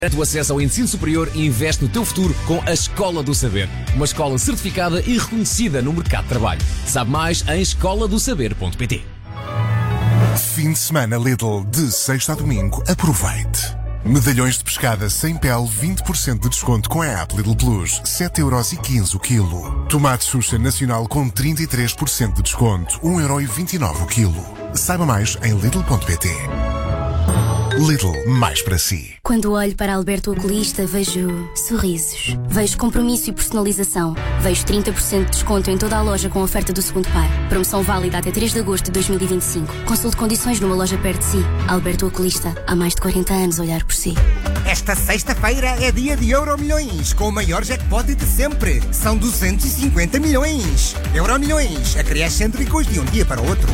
O acesso ao ensino superior e investe no teu futuro com a Escola do Saber. Uma escola certificada e reconhecida no mercado de trabalho. Sabe mais em escoladosaber.pt. Fim de semana Lidl, de sexta a domingo, aproveite. Medalhões de pescada sem pele, 20% de desconto com a app Lidl Plus, 7,15€ o quilo. Tomate Xuxa Nacional com 33% de desconto, 1,29€ o quilo. Saiba mais em Lidl.pt. Lidl, mais para si. Quando olho para Alberto Oculista, vejo sorrisos. Vejo compromisso e personalização. Vejo 30% de desconto em toda a loja com a oferta do segundo par. Promoção válida até 3 de agosto de 2025. Consulte condições numa loja perto de si. Alberto Oculista, há mais de 40 anos a olhar por si. Esta sexta-feira é dia de Euromilhões, com o maior jackpot de sempre. São 250 milhões. Euromilhões, a criar cêntricos de um dia para o outro.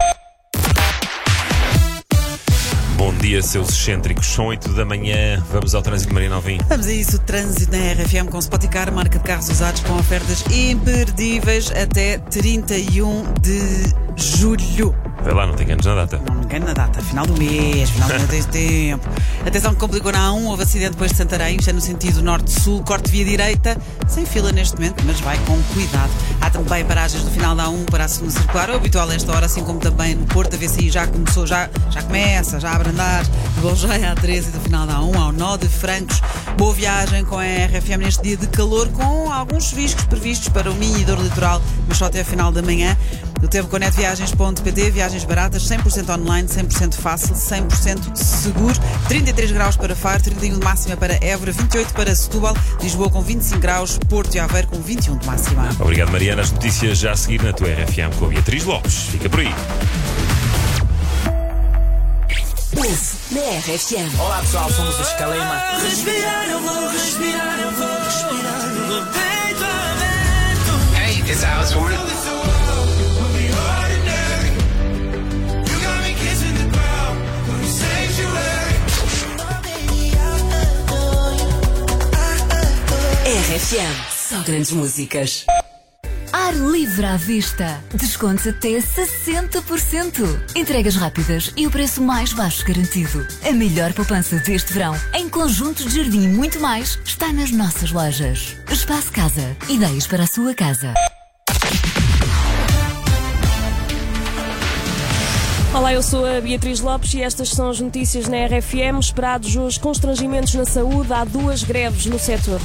Bom dia, seus excêntricos. São 8 da manhã. Vamos ao trânsito, Mariana Alvim. Vamos a isso. Trânsito na RFM com Spoticar, marca de carros usados com ofertas imperdíveis até 31 de julho. Vai lá, não te enganes na data. Não me engano na data. Final do mês, final do mês tens tempo. Atenção que complicou na A1. Houve acidente depois de Santarém. Isto é no sentido norte-sul. Corte via direita. Sem fila neste momento, mas vai com cuidado. Há também paragens no final da A1 para a segunda circular. O habitual a esta hora, assim como também no Porto. A VCI já começou, já começa, já a abrandar. De Bolgeia à 13 e do final da A1 ao nó de Francos. Boa viagem com a RFM neste dia de calor, com alguns chuviscos previstos para o Minho e Douro Litoral, mas só até a final da manhã. O tempo com netviagens.pt, viagens baratas, 100% online, 100% fácil, 100% seguro. 33 graus para Faro, 31 de máxima para Évora, 28 para Setúbal, Lisboa com 25 graus, Porto e Aveiro com 21 de máxima. Obrigado, Mariana. As notícias já a seguir na tua RFM com a Beatriz Lopes. Fica por aí. Na RFM. Olá pessoal, somos os Calema. Respirar, eu vou respirar, eu vou respirar. Do peito aberto. Hey, it's Alice Warren. RFM. Só grandes músicas. Ar livre à vista. Descontos até 60%. Entregas rápidas e o preço mais baixo garantido. A melhor poupança deste verão, em conjuntos de jardim e muito mais, está nas nossas lojas. Espaço Casa. Ideias para a sua casa. Olá, eu sou a Beatriz Lopes e estas são as notícias na RFM. Esperados os constrangimentos na saúde, há 2 greves no setor.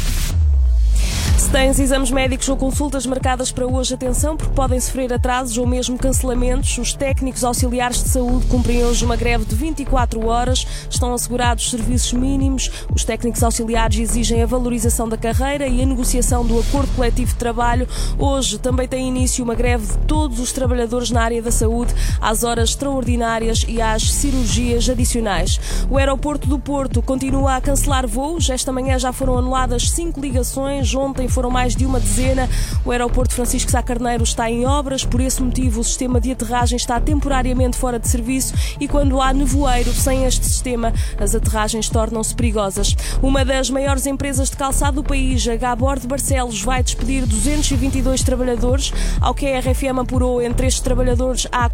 Se tens exames médicos ou consultas marcadas para hoje, atenção, porque podem sofrer atrasos ou mesmo cancelamentos. Os técnicos auxiliares de saúde cumprem hoje uma greve de 24 horas. Estão assegurados serviços mínimos. Os técnicos auxiliares exigem a valorização da carreira e a negociação do acordo coletivo de trabalho. Hoje também tem início uma greve de todos os trabalhadores na área da saúde, às horas extraordinárias e às cirurgias adicionais. O aeroporto do Porto continua a cancelar voos. Esta manhã já foram anuladas 5 ligações. Ontem foram mais de uma dezena. O aeroporto Francisco Sá Carneiro está em obras, por esse motivo o sistema de aterragem está temporariamente fora de serviço e quando há nevoeiro sem este sistema, as aterragens tornam-se perigosas. Uma das maiores empresas de calçado do país, a Gabor de Barcelos, vai despedir 222 trabalhadores. Ao que a RFM apurou, entre estes trabalhadores há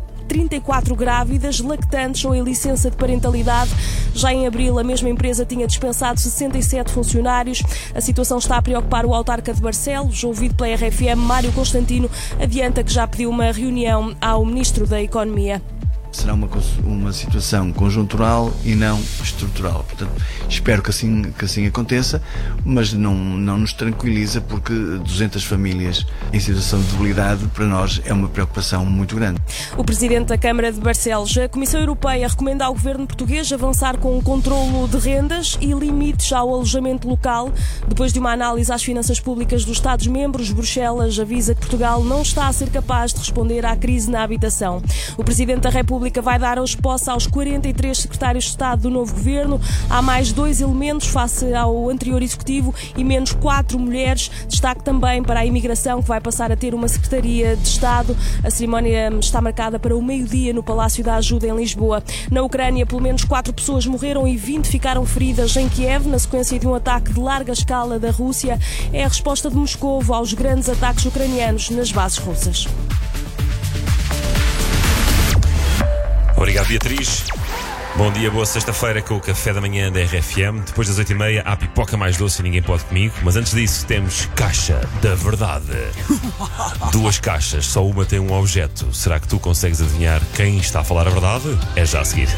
34 grávidas, lactantes ou em licença de parentalidade. Já em abril, a mesma empresa tinha dispensado 67 funcionários. A situação está a preocupar o autarca de Barcelos. Ouvido pela RFM, Mário Constantino adianta que já pediu uma reunião ao Ministro da Economia. Será uma situação conjuntural e não estrutural. Portanto, espero que assim aconteça, mas não nos tranquiliza, porque 200 famílias em situação de debilidade para nós é uma preocupação muito grande. O Presidente da Câmara de Barcelos, a Comissão Europeia recomenda ao Governo português avançar com o controlo de rendas e limites ao alojamento local. Depois de uma análise às finanças públicas dos Estados-membros, Bruxelas avisa que Portugal não está a ser capaz de responder à crise na habitação. O Presidente da República vai dar hoje posse aos 43 secretários de Estado do novo governo. Há mais 2 elementos face ao anterior executivo e menos 4 mulheres. Destaque também para a imigração, que vai passar a ter uma Secretaria de Estado. A cerimónia está marcada para o meio-dia no Palácio da Ajuda, em Lisboa. Na Ucrânia, pelo menos 4 pessoas morreram e 20 ficaram feridas em Kiev, na sequência de um ataque de larga escala da Rússia. É a resposta de Moscovo aos grandes ataques ucranianos nas bases russas. Obrigado, Beatriz. Bom dia, boa sexta-feira com o café da manhã da RFM. Depois das 8h30 há pipoca mais doce e ninguém pode comigo. Mas antes disso temos Caixa da Verdade. 2 caixas, só uma tem um objeto. Será que tu consegues adivinhar quem está a falar a verdade? É já a seguir.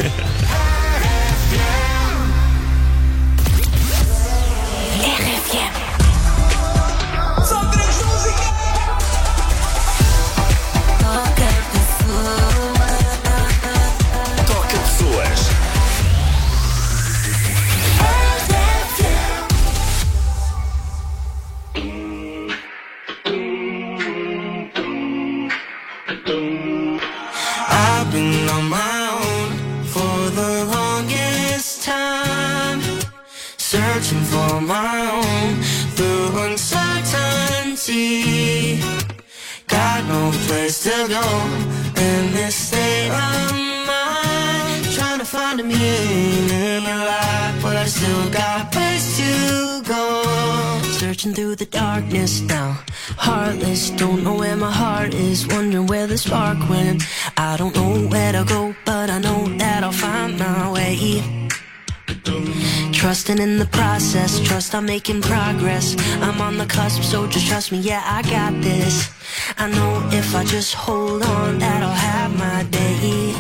I've been on my own for the longest time, searching for my own through uncertainty. Got no place to go in this state of mind, trying to find a meaning in my life, but I still got place to go. Searching through the darkness now, heartless, don't know where my heart is, wondering where the spark went. I don't know where to go, but I know that I'll find my way. Trusting in the process, trust I'm making progress. I'm on the cusp, so just trust me, yeah, I got this. I know if I just hold on that I'll have my day.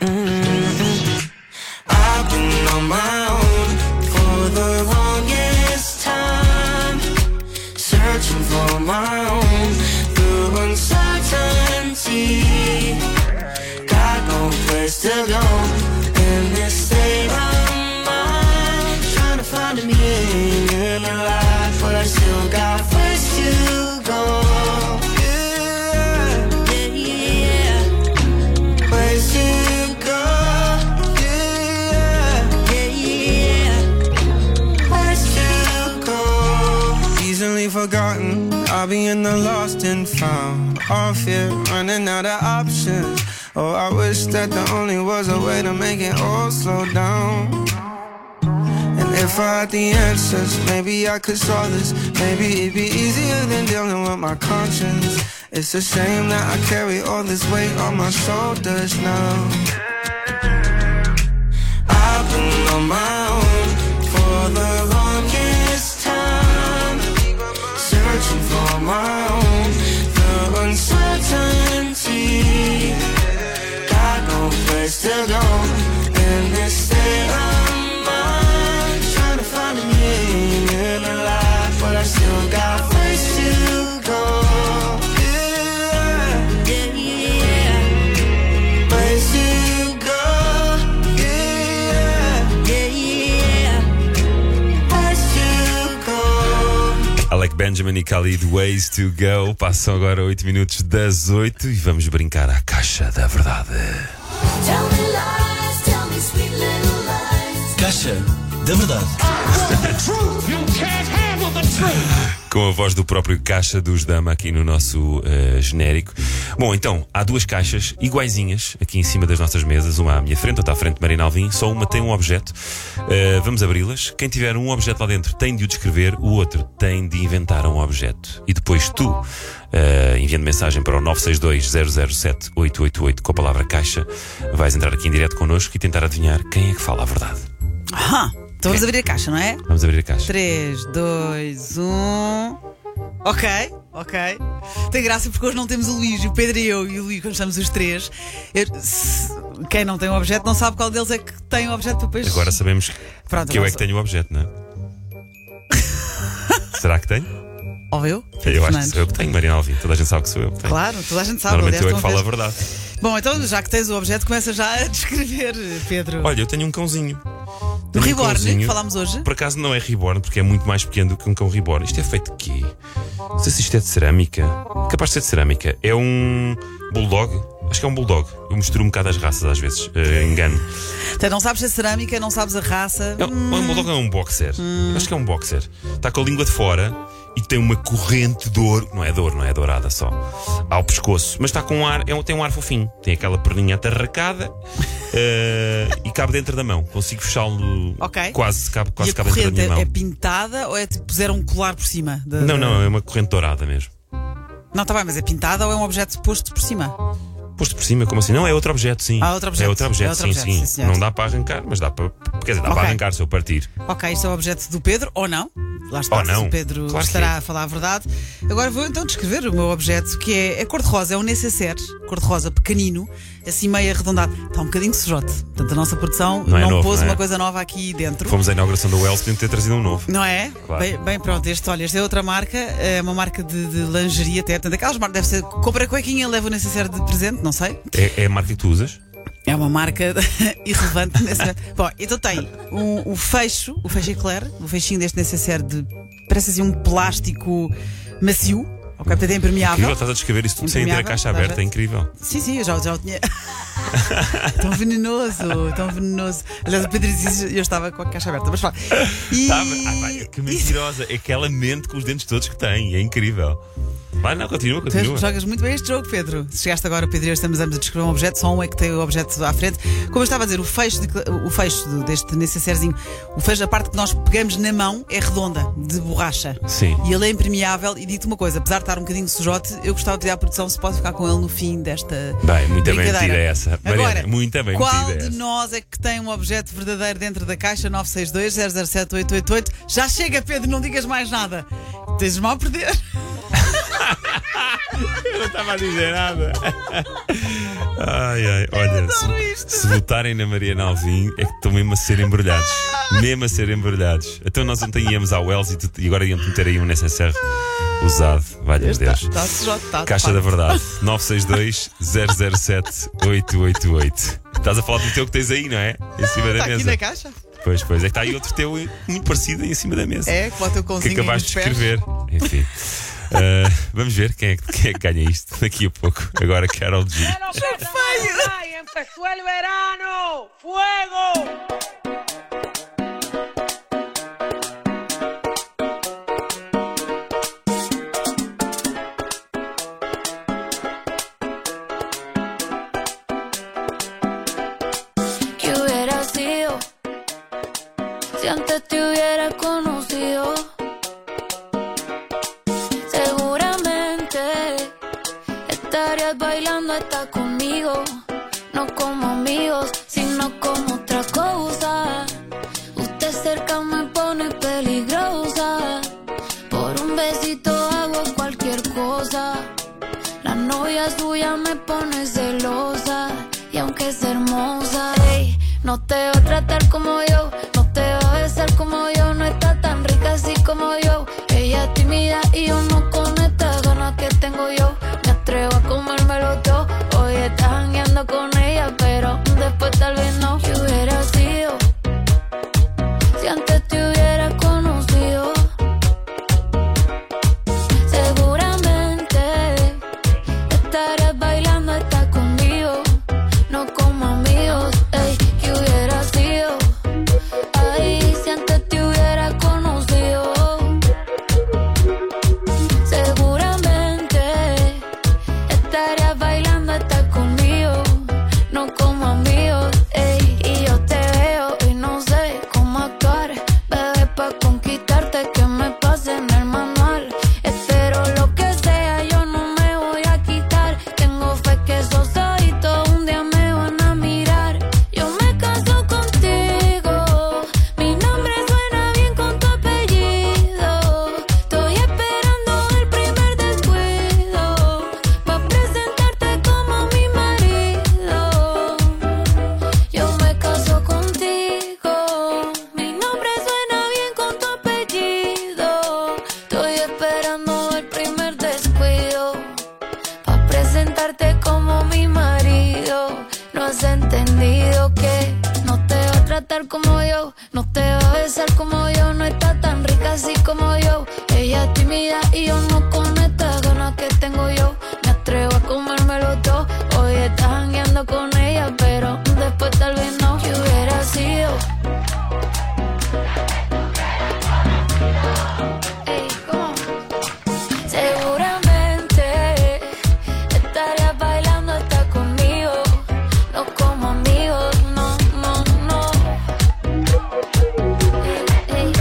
I've been on my own for the longest time, searching for my own through uncertainty. Got no place to go in this state of mind, trying to find a meaning in my life, but I still got place to go. Yeah, yeah, place to go. Yeah, yeah, place to go. Easily forgotten, I'll be in the lost and found, all fear, running out of options. Oh, I wish that there only was a way to make it all slow down. And if I had the answers, maybe I could solve this. Maybe it'd be easier than dealing with my conscience. It's a shame that I carry all this weight on my shoulders now. I've been on my own for the longest time, searching for my own through uncertainty. Got no place to go in this state of mind, trying to find a meaning in my life, but I still got place to go. Yeah, yeah, yeah, place to go. Yeah, yeah, yeah, place to go. Alec Benjamin e Khalid, Ways to Go. Passam agora 8 minutos das 8 e vamos brincar à Caixa da Verdade. Caixa da Verdade. Com a voz do próprio Caixa dos Dama aqui no nosso genérico. Bom, então, há 2 caixas iguaizinhas aqui em cima das nossas mesas, uma à minha frente, outra à frente de Marina Alvim. Só uma tem um objeto. Vamos abri-las. Quem tiver um objeto lá dentro tem de o descrever, o outro tem de inventar um objeto. E depois tu, enviando mensagem para o 962-007-888 com a palavra caixa, vais entrar aqui em direto connosco e tentar adivinhar quem é que fala a verdade. Então vamos abrir a caixa, não é? Vamos abrir a caixa. 3, 2, 1. Ok. Tem graça porque hoje não temos o Luís, o Pedro e eu, e o Luís, quando estamos os 3. Quem não tem um objeto não sabe qual deles é que tem o objeto para depois. Agora sabemos que eu é que tenho o objeto, não é? Será que tenho? Ou eu? Eu acho que sou eu que tenho, Marina Alvim. Toda a gente sabe que sou eu que tenho. Claro, toda a gente sabe. Normalmente eu é que falo a verdade. Bom, então já que tens o objeto, começa já a descrever, Pedro. Olha, eu tenho um cãozinho. Do Reborn, que falámos hoje. Por acaso não é Reborn, porque é muito mais pequeno do que um cão Reborn. Isto é feito de quê? Não sei se isto é de cerâmica. Capaz de ser de cerâmica. É um bulldog. Acho que é um bulldog. Eu misturo um bocado as raças às vezes. Engano. Então não sabes se é cerâmica, não sabes a raça. Um bulldog é um boxer. Acho que é um boxer. Está com a língua de fora e tem uma corrente de ouro. Não é dourada só. Ao pescoço. Mas está com um ar. Tem um ar fofinho. Tem aquela perninha atarracada e cabe dentro da mão. Consigo fechá-lo. Ok. Quase cabe e a dentro da minha mão. É pintada ou é tipo puseram um colar por cima? Não, é uma corrente dourada mesmo. Não, está bem, mas é pintada ou é um objeto posto por cima? posto por cima, como assim? Não, é outro objeto, sim. Outro objeto. É outro objeto, sim. senhor. Não dá para arrancar, mas dá para. Quer dizer, dá para arrancar se eu partir. Ok, isto é o objeto do Pedro, ou não? Lá está, ou não. o Pedro claro estará a falar a verdade. Agora vou então descrever o meu objeto, que é cor-de-rosa, é um necessaire, cor-de-rosa pequenino, assim meio arredondado. Está um bocadinho sujote. Portanto, a nossa produção não não novo, pôs não é? uma coisa nova aqui dentro. Fomos à inauguração do Wells, podemos ter trazido um novo. Não é? Claro. Bem, pronto, este é outra marca, é uma marca de lingerie até. Portanto, aquelas marcas, deve ser, compra a cuequinha, leva o necessaire de presente, não sei. É a marca que tu usas? É uma marca irrelevante. Bom, então tem o fecho eclair, o fechinho deste necessaire parece assim um plástico macio. Ok, portanto é impermeável. Incrível, estás a descrever isso tudo sem ter a caixa aberta, é incrível. Sim, eu já o tinha. Tão venenoso. Aliás, o Pedro disse eu estava com a caixa aberta, mas fala. Que mentirosa, é que ela mente com os dentes todos que tem, é incrível. Vai, não, continua. Tu jogas muito bem este jogo, Pedro. Se chegaste agora, Pedro, e eu estamos a descrever um objeto, só um é que tem o objeto à frente. Como eu estava a dizer, o fecho deste necessairezinho, a parte que nós pegamos na mão é redonda, de borracha. Sim. E ele é impermeável. E digo-te uma coisa, apesar de estar um bocadinho sujote, eu gostava de pedir à produção se pode ficar com ele no fim desta. Bem, muito bem metida essa. Agora, Mariana, muito bem qual metida de nós é que tem um objeto verdadeiro dentro da caixa? 962-007-888. Já chega, Pedro, não digas mais nada. Tens mal a perder. Eu não estava a dizer nada. Olha, se votarem na Mariana Alvim é que estão mesmo a ser embrulhados. Então nós ontem íamos à Wells e agora iam meter aí um necessaire usado. Valha Deus. Caixa da Verdade 962-007-888. Estás a falar do teu que tens aí, não é? Em cima da mesa. Aqui na caixa? Pois, é que está aí outro teu muito parecido em cima da mesa. É, com o teu conzinho que acabaste de escrever. Enfim. Vamos ver quem é que ganha isto daqui a pouco. Agora Karol G. Empezó el verano. Fuego. ¿Qué hubiera sido si antes te hubiera conocido? Seguramente estarías bailando hasta conmigo, no como amigos, sino como otra cosa. Usted cerca me pone peligrosa, por un besito hago cualquier cosa. La novia suya me pone celosa, y aunque es hermosa, ey, no te va a tratar como yo, no te va a besar como yo, no está tan rica así como yo. Ella es tímida y yo no con estas ganas que tengo yo. Me atrevo a comérmelo todo. Hoy estás jangueando con ella, pero después tal vez no. ¿Qué hubiera sido si antes te hubiera conocido? Seguramente estarías bailando hasta conmigo, no como amigos. Ey, ¿qué hubiera sido? Ay, si antes te hubiera conocido. Seguramente estarías bailando hasta conmigo, no como amigos. Ey, y yo te veo y no sé cómo actuar, bebé, pa' conquistarte que me pase en el manual. Espero lo que sea, yo no me voy a quitar. Tengo fe que esos ojitos un día me van a mirar. Yo me caso contigo, mi nombre suena bien con tu apellido. Estoy esperando el primer descuido pa' presentarte como mi marido. Yo me caso contigo, mi nombre suena bien con tu apellido. Estoy esperando el primer descuido pa' presentarte como mi marido. No has entendido que no te va a tratar como yo, no te va a besar como yo, no está tan rica así como yo. Ella es tímida y yo no con estas ganas que tengo yo. Me atrevo a comérmelo todo. Hoy estás jangueando con ella, pero después tal vez no. ¿Qué hubiera sido? Ey, ¿cómo? Seguramente estarías bailando hasta conmigo, no como amigos, no. Ey,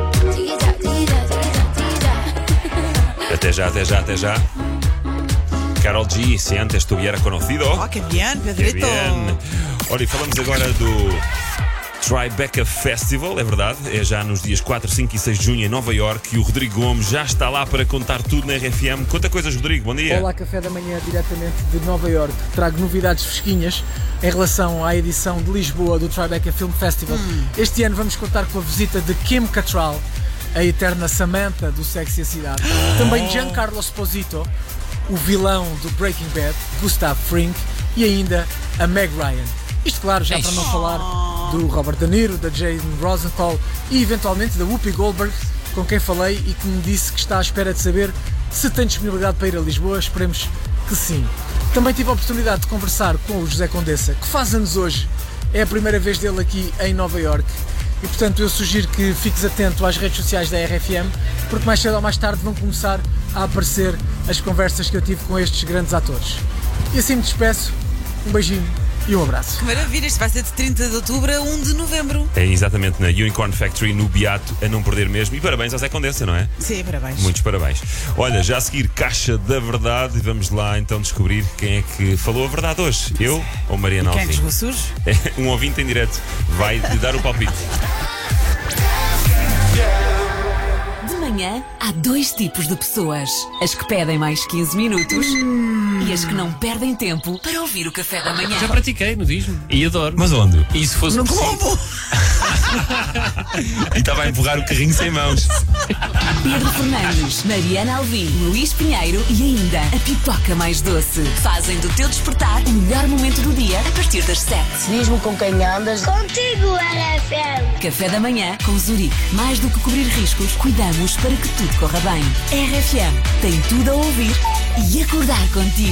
Chiquita. Até já. Karol G, si antes estuviera conocido. Oh, que bien, Pedrito. Que bien. Olha, e falamos agora do Tribeca Festival, é verdade, é já nos dias 4, 5 e 6 de junho em Nova York e o Rodrigo Gomes já está lá para contar tudo na RFM. Conta coisas, Rodrigo, bom dia. Olá, Café da Manhã, diretamente de Nova York. Trago novidades fresquinhas em relação à edição de Lisboa do Tribeca Film Festival. Este ano vamos contar com a visita de Kim Cattrall, a eterna Samantha do Sexy a Cidade. Também Giancarlo Esposito, o vilão do Breaking Bad, Gustav Fring, e ainda a Meg Ryan. Isto, claro, já para não falar do Robert De Niro, da Jaden Rosenthal e eventualmente da Whoopi Goldberg, com quem falei e que me disse que está à espera de saber se tem disponibilidade para ir a Lisboa. Esperemos que sim. Também tive a oportunidade de conversar com o José Condessa, que faz anos hoje. É a primeira vez dele aqui em Nova York. E portanto eu sugiro que fiques atento às redes sociais da RFM, porque mais cedo ou mais tarde vão começar a aparecer as conversas que eu tive com estes grandes atores. E assim me despeço. Um beijinho e um abraço. Que maravilha, isto vai ser de 30 de outubro a 1 de novembro. É exatamente na Unicorn Factory, no Beato, a não perder mesmo. E parabéns ao Zé Condessa, não é? Sim, parabéns. Muitos parabéns. Olha, já a seguir, Caixa da Verdade, e vamos lá então descobrir quem é que falou a verdade hoje. Eu ou Mariana Alvim? Quem jogou sujo? Um ouvinte em direto vai lhe dar o palpite. De manhã, há dois tipos de pessoas. As que pedem mais 15 minutos e as que não perdem tempo para ouvir o café da manhã. Já pratiquei no Disney e adoro. Mas onde? E se fosse No possível? Globo! E estava a empurrar o carrinho sem mãos. Pedro Fernandes, Mariana Alvim, Luís Pinheiro e ainda a pipoca mais doce. Fazem do teu despertar o melhor momento do dia a partir das 7. Diz-me com quem andas. Contigo, RFM. Café da manhã com Zurique. Mais do que cobrir riscos, cuidamos para que tudo corra bem. RFM tem tudo a ouvir e acordar contigo.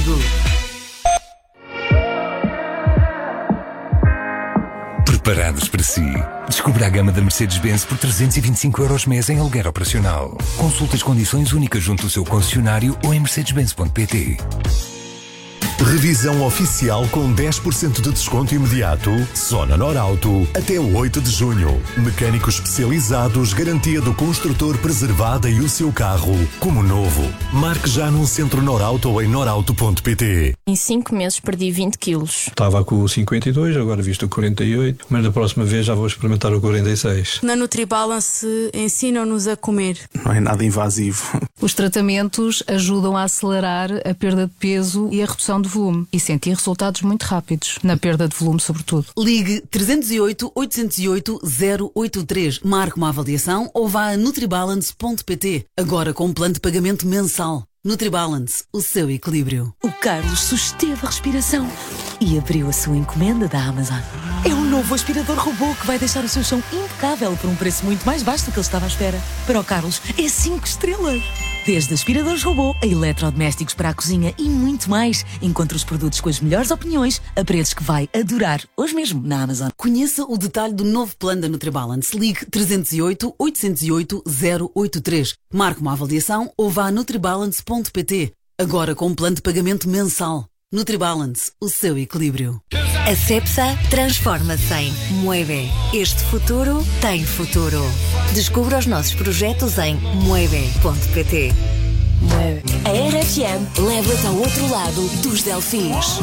Preparados para si. Descubra a gama da Mercedes-Benz por 325 € mês em aluguer operacional. Consulte as condições únicas junto do seu concessionário ou em mercedes-benz.pt. Revisão oficial com 10% de desconto imediato só na Norauto até 8 de junho. Mecânicos especializados, garantia do construtor preservada e o seu carro como novo. Marque já num centro Norauto ou em norauto.pt. Em 5 meses perdi 20 quilos. Estava com o 52, agora visto o 48, mas da próxima vez já vou experimentar o 46. Na NutriBalance ensinam-nos a comer. Não é nada invasivo. Os tratamentos ajudam a acelerar a perda de peso e a redução de volume e sentir resultados muito rápidos, na perda de volume sobretudo. Ligue 308 808 083, marque uma avaliação ou vá a nutribalance.pt, agora com um plano de pagamento mensal. NutriBalance, o seu equilíbrio. O Carlos susteve a respiração e abriu a sua encomenda da Amazon. É um novo aspirador robô que vai deixar o seu chão impecável por um preço muito mais baixo do que ele estava à espera. Para o Carlos, é 5 estrelas. Desde aspiradores robô a eletrodomésticos para a cozinha e muito mais. Encontre os produtos com as melhores opiniões a preços que vai adorar hoje mesmo na Amazon. Conheça o detalhe do novo plano da NutriBalance. Ligue 308 808 083. Marque uma avaliação ou vá a nutribalance.pt, agora com um plano de pagamento mensal. NutriBalance, o seu equilíbrio. A Cepsa transforma-se em Mueve. Este futuro tem futuro. Descubra os nossos projetos em mueve.pt. A RFM leva-te ao outro lado dos Delfins.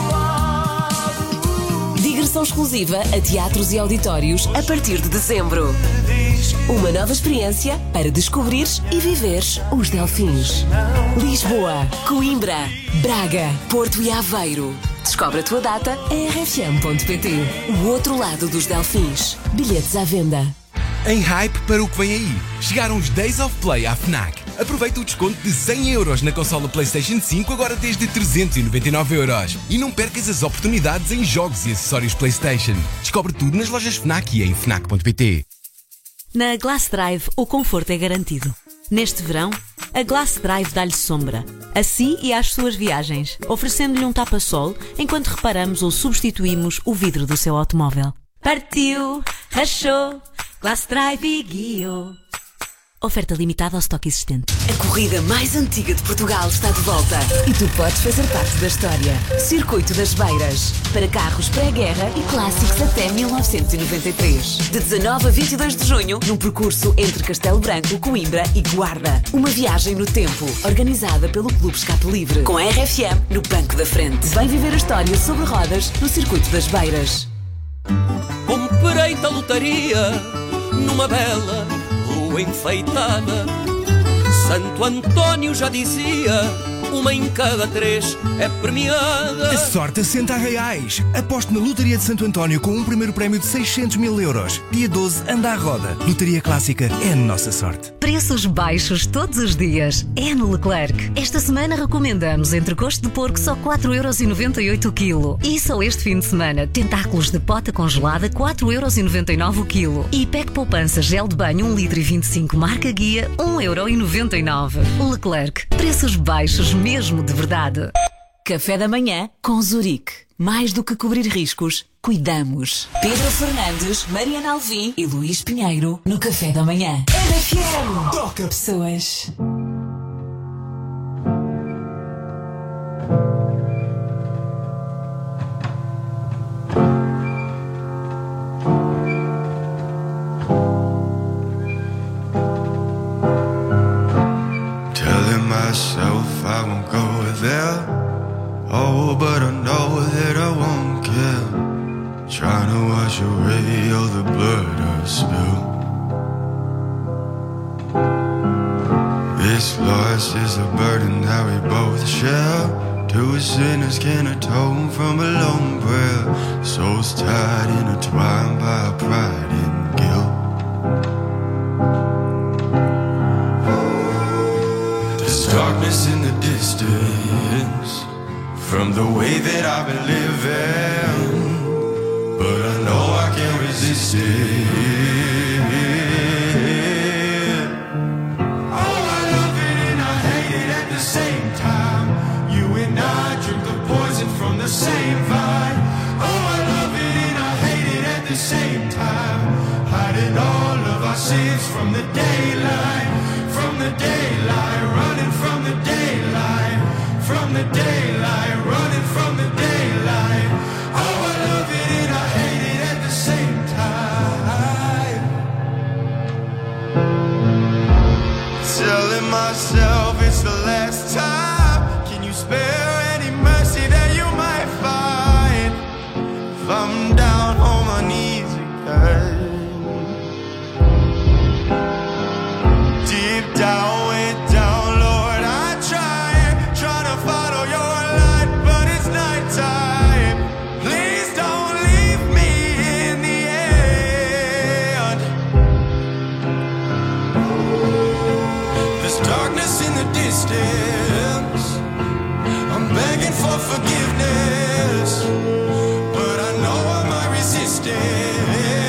Digressão exclusiva a teatros e auditórios a partir de dezembro. Uma nova experiência para descobrires e viveres os Delfins. Lisboa, Coimbra, Braga, Porto e Aveiro. Descobre a tua data em rfm.pt. O outro lado dos Delfins. Bilhetes à venda. Em hype para o que vem aí. Chegaram os Days of Play à FNAC. Aproveita o desconto de 100 € na consola PlayStation 5 agora desde 399 €. E não percas as oportunidades em jogos e acessórios PlayStation. Descobre tudo nas lojas FNAC e em FNAC.pt. Na Glass Drive, o conforto é garantido. Neste verão, a Glass Drive dá-lhe sombra, a si e às suas viagens, oferecendo-lhe um tapa-sol enquanto reparamos ou substituímos o vidro do seu automóvel. Partiu, rachou, Glass Drive e guiou. Oferta limitada ao estoque existente. A corrida mais antiga de Portugal está de volta e tu podes fazer parte da história. Circuito das Beiras. Para carros pré-guerra e clássicos até 1993. De 19 a 22 de junho, num percurso entre Castelo Branco, Coimbra e Guarda. Uma viagem no tempo, organizada pelo Clube Escape Livre. Com a RFM no banco da frente. Vem viver a história sobre rodas no Circuito das Beiras. Comprei-te a lotaria numa bela rua enfeitada. Santo António já dizia: uma em cada 3 é premiada. A sorte assenta a reais. Aposte na Lotaria de Santo António com um primeiro prémio de 600 mil euros. Dia 12, anda à roda. Lotaria Clássica é a nossa sorte. Preços baixos todos os dias. É no Leclerc. Esta semana recomendamos entrecosto de porco só 4,98€ o quilo. E só este fim de semana, tentáculos de pota congelada 4,99€ o quilo. E PEC Poupança gel de banho 1,25 litro marca guia 1,99€. Leclerc. Preços baixos mesmo de verdade. Café da manhã com Zurique. Mais do que cobrir riscos, cuidamos. Pedro Fernandes, Mariana Alvim e Luís Pinheiro no Café da Manhã. RFM. Toca pessoas. Telling myself I won't go there. Oh, but I know that I won't care. Trying to wash away all the blood I spilled. This loss is a burden that we both share. Two sinners can atone from a lone prayer. Souls tied, intertwined by pride and guilt. There's darkness in the distance from the way that I've been living, but I know I can't resist it. Oh, I love it and I hate it at the same time. You and I drink the poison from the same vine. Oh, I love it and I hate it at the same time. Hiding all of our sins from the daylight, from the daylight, running from the daylight, from the daylight, running from the daylight. Oh, I love it and I hate it at the same time. Telling myself it's the last time. Can you spare any mercy that you might find? If I'm down on my knees again, deep down, way down, Lord, I try to follow your light, but it's nighttime. Please don't leave me in the end. There's darkness in the distance. I'm begging for forgiveness, but I know I might resist it.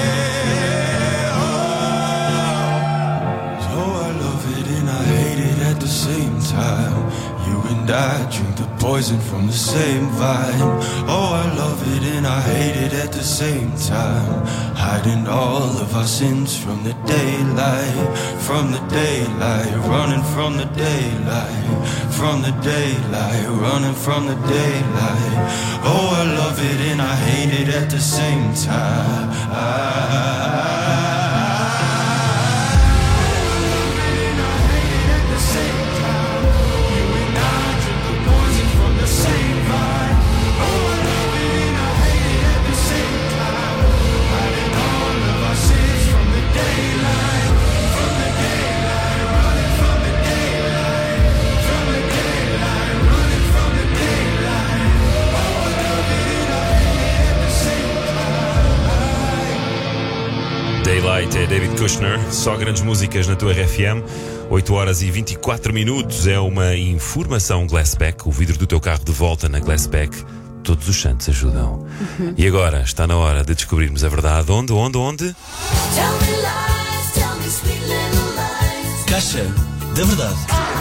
So I love it and I hate it at the same time. You and I drink the poison from the same vine. Oh, I love it and I hate it at the same time. Hiding all of our sins from the daylight, from the daylight, running from the daylight, from the daylight, running from the daylight. Oh, I love it and I hate it at the same time. Daylight é David Kushner, só grandes músicas na tua RFM. 8 horas e 24 minutos é uma informação Glassback, o vidro do teu carro de volta na Glassback. Todos os santos ajudam. E agora está na hora de descobrirmos a verdade. Onde? Caixa da verdade.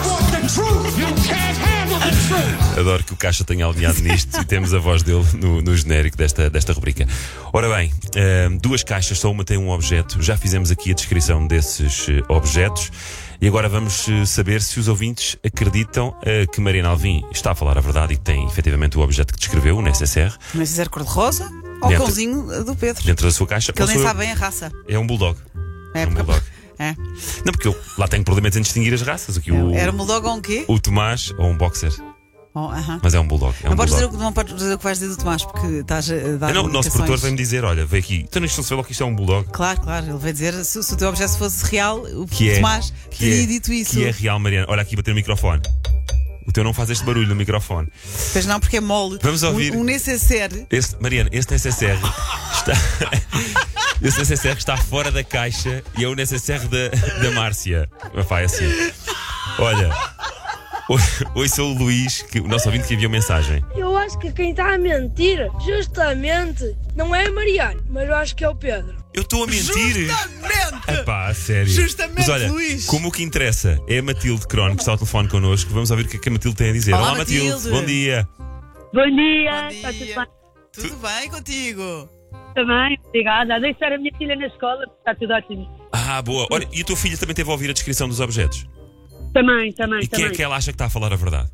Adoro que o Caixa tenha alinhado nisto e temos a voz dele no genérico desta rubrica. Ora bem, duas caixas, só uma tem um objeto. Já fizemos aqui a descrição desses objetos. E agora vamos saber se os ouvintes acreditam que Mariana Alvim está a falar a verdade e que tem efetivamente o objeto que descreveu, o necessaire. O necessaire cor-de-rosa ou o cãozinho do Pedro? Dentro da sua caixa. Que ele nem sabe bem a raça. É um bulldog. É um bulldog. É. Não, porque eu lá tenho problemas em distinguir as raças. Era um bulldog ou um quê? O Tomás ou um boxer. Mas é um bulldog. Não podes dizer o que vais dizer do Tomás, porque estás a dar. Não, o nosso produtor vem-me dizer: olha, veio aqui. Então isto não se vê logo que isto é um bulldog. Claro, ele vai dizer se o teu objeto fosse real, o Tomás teria dito isso. Que é real, Mariana. Olha aqui, bater no microfone. O teu não faz este barulho no microfone. Pois não, porque é mole. Vamos ouvir. Um necessaire. Mariana, este necessaire está. Esse necessaire está fora da caixa e é o necessaire da Márcia. Vai assim. Olha. Oi, sou o Luís, o nosso ouvinte que enviou mensagem. Eu acho que quem está a mentir, justamente, não é a Mariana, mas eu acho que é o Pedro. Eu estou a mentir? Justamente! Epá, a sério. Justamente, mas olha, Luís. como o que interessa é a Matilde Crono, que está ao telefone connosco, vamos ouvir o que a Matilde tem a dizer. Olá, Matilde. Bom dia. Bom dia. Está tudo bem? Tudo bem contigo? Também, obrigada. A deixar a minha filha na escola, está tudo ótimo. Boa. Olha, e a tua filha também teve a ouvir a descrição dos objetos? Também. E quem é que ela acha que está a falar a verdade?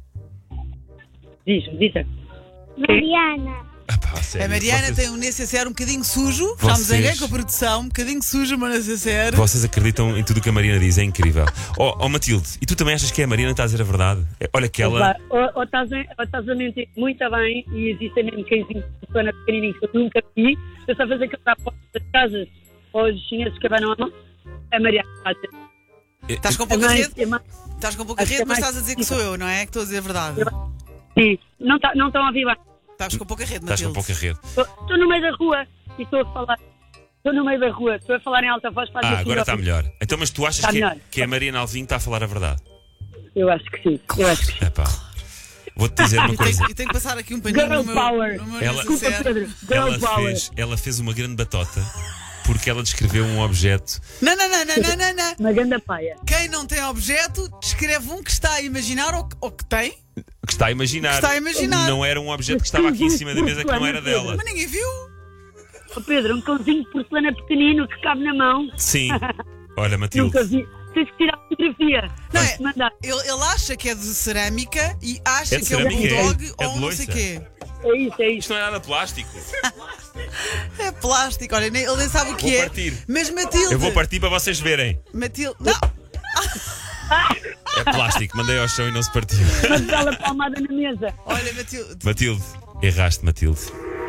Diz-me. Mariana. Sério, a Mariana tem um necessaire um bocadinho sujo. Já me zanguei com a produção, um bocadinho sujo, mas necessaire. Vocês acreditam em tudo o que a Mariana diz, é incrível. Matilde, e tu também achas que é a Mariana que está a dizer a verdade? Olha que ela. Ou estás a mentir muito bem e existem mesmo cãezinhos de persona pequenininhos que eu nunca vi. Eu só fazer aquela porta das casas ou os chineses que abanam a mão. A Mariana está a dizer. Estás com pouca rede? Estás com pouca rede, mas estás a dizer que sou eu, não é? Que estou a dizer a verdade. Sim, não estão a ouvir bem. Estás com pouca rede, Estás com pouca rede. Estou no meio da rua e estou a falar. Estou no meio da rua, estou a falar em alta voz para a agora está melhor. Então, mas tu achas que a Mariana Alvim está a falar a verdade? Eu acho que sim. Vou-te dizer uma coisa. E tenho que passar aqui um paninho no meu ela fez uma grande batota. Porque ela descreveu um objeto. Não. Uma grande paia. Quem não tem objeto, descreve um que está a imaginar ou que tem. Que está a imaginar. Não era um objeto que estava aqui em cima da mesa que não era dela. Mas ninguém viu. Pedro, um cãozinho de porcelana pequenino que cabe na mão. Sim. Olha, Matilde. Nunca vi. Tens que tirar a fotografia. Ele acha que é de cerâmica e acha que é um bulldog ou não sei o quê. É isso. Isto não é nada plástico. É plástico, olha, ele nem sabe o que é. Partir. Mas Matilde. Eu vou partir para vocês verem. Matilde. Não! É plástico, mandei ao chão e não se partiu. Mas ela palmada na mesa. Olha, Matilde. Matilde, erraste, Matilde.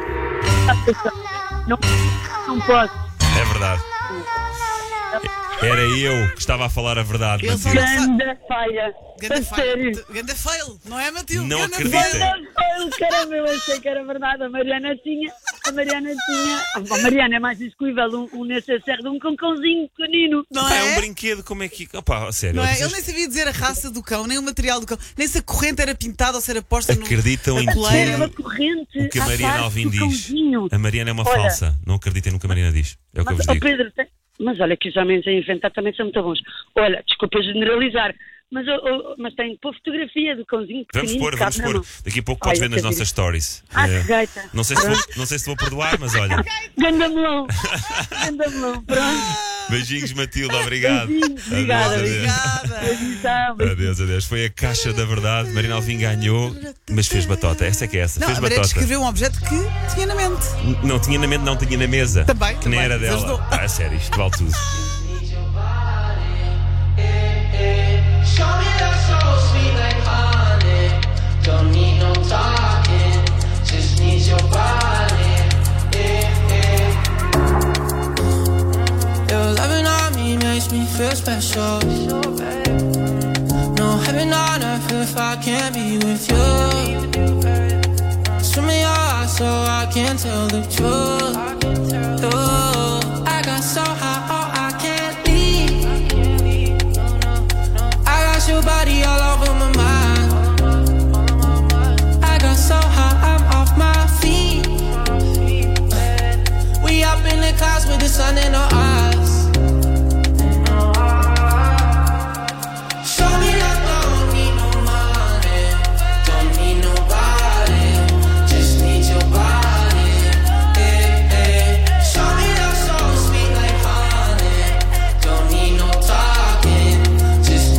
Não posso. É verdade. Era eu que estava a falar a verdade, Matilde. Grande falha. Ganda fail, não é, Matilde? Não acreditem. Caramba, eu achei que era verdade. A Mariana tinha. A Mariana é mais execuível um necessaire de um cãozinho pequenino. Não é? É um brinquedo, como é que. Sério. Não é? Ele nem sabia dizer a raça do cão, nem o material do cão, nem se a corrente era pintada ou se era posta no. Acreditam em tudo o que a Mariana Alvim diz. A Mariana é uma falsa. Não acreditem no que a Mariana diz. É o que eu vos digo. Pedro, mas olha que os homens a inventar também são muito bons. Olha, desculpa generalizar. Mas tem que pôr fotografia do cãozinho pequenino. Vamos pôr. Daqui a pouco podes ver nas nossas stories. Que gaita. Não sei se vou perdoar, mas olha. Ganda melão. Pronto. Beijinhos, Matilde, obrigado. Obrigada. Adeus. Foi a caixa da verdade. Mariana Alvim ganhou, mas fez batota. Essa é que é essa. Não, fez a Maria descreveu um objeto que tinha na mente. Não tinha na mente, não tinha na mesa. Também. Que nem era dela. É sério, isto vale tudo. Show me that so sweet like honey. Don't need no talking, just need your body. Your loving on me makes me feel special. No heaven on earth if I can't be with you. Swim me your eyes so I can tell the truth. Ooh, I got so high, oh I can't leave. Your body all over my mind. I got so high, I'm off my feet. We up in the clouds with the sun in our eyes. Show me that don't need no money, don't need nobody, just need your body. Show me that so sweet like honey, don't need no talking, just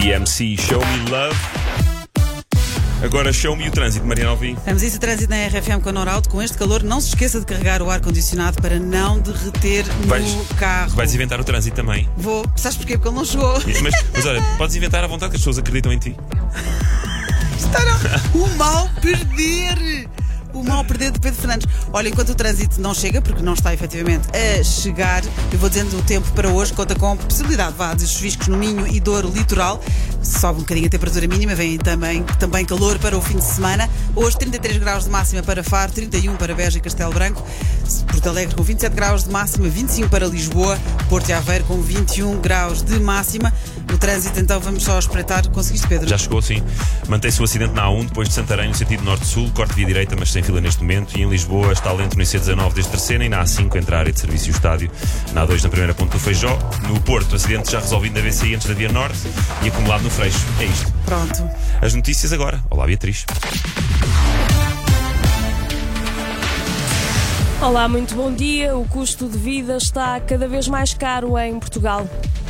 DMC, Show Me Love. Agora show-me o trânsito, Mariana Alvim. Vamos a isso, trânsito na RFM com a Norauto. Com este calor, não se esqueça de carregar o ar-condicionado para não derreter no carro. Vais inventar o trânsito também? Vou. Sabes porquê? Porque ele não chegou. Mas olha, podes inventar à vontade que as pessoas acreditam em ti. O mal perder. O mal perder de Pedro Fernandes. Olha, enquanto o trânsito não chega, porque não está efetivamente a chegar, eu vou dizendo o tempo para hoje. Conta com possibilidade de chuviscos no Minho e Douro Litoral. Sobe um bocadinho a temperatura mínima, vem também calor para o fim de semana. Hoje 33 graus de máxima para Faro, 31 para Beja e Castelo Branco, Porto Alegre com 27 graus de máxima, 25 para Lisboa, Porto e Aveiro com 21 graus de máxima. O trânsito, então, vamos só espreitar. Conseguiste, Pedro? Já chegou, sim. Mantém-se o acidente na A1, depois de Santarém, no sentido norte-sul, corte via direita, mas sem fila neste momento. E em Lisboa está lento no IC19 desde Terceira e na A5 entre a área de serviço e o estádio. Na A2 na primeira ponte do Feijó. No Porto, acidente já resolvido na VCI antes da Via Norte e acumulado no Freixo. É isto. Pronto. As notícias agora. Olá, Beatriz. Olá, muito bom dia. O custo de vida está cada vez mais caro em Portugal.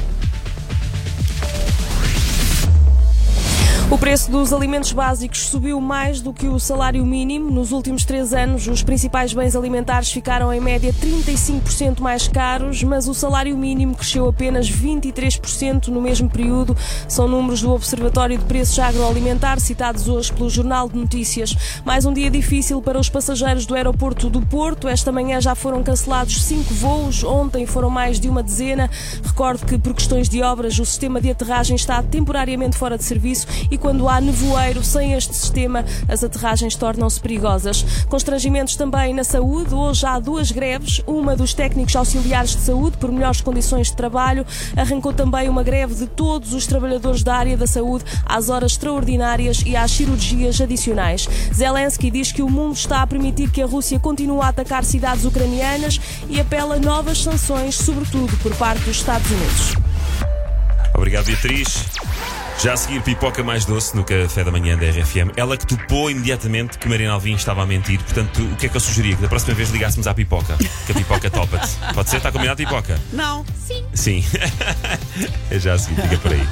O preço dos alimentos básicos subiu mais do que o salário mínimo. Nos últimos 3 anos, os principais bens alimentares ficaram em média 35% mais caros, mas o salário mínimo cresceu apenas 23% no mesmo período. São números do Observatório de Preços Agroalimentar, citados hoje pelo Jornal de Notícias. Mais um dia difícil para os passageiros do aeroporto do Porto. Esta manhã já foram cancelados 5 voos, ontem foram mais de uma dezena. Recordo que, por questões de obras, o sistema de aterragem está temporariamente fora de serviço e quando há nevoeiro sem este sistema, as aterragens tornam-se perigosas. Constrangimentos também na saúde. Hoje há 2 greves. Uma dos técnicos auxiliares de saúde por melhores condições de trabalho. Arrancou também uma greve de todos os trabalhadores da área da saúde às horas extraordinárias e às cirurgias adicionais. Zelensky diz que o mundo está a permitir que a Rússia continue a atacar cidades ucranianas e apela a novas sanções, sobretudo por parte dos Estados Unidos. Obrigado, Beatriz. Já a seguir, pipoca mais doce no café da manhã da RFM. Ela que topou imediatamente que Mariana Alvim estava a mentir. Portanto, o que é que eu sugeria? Que da próxima vez ligássemos à pipoca. Que a pipoca topa-te. Pode ser? Está combinado, pipoca? Não. Sim. Sim. É já a seguir, fica por aí.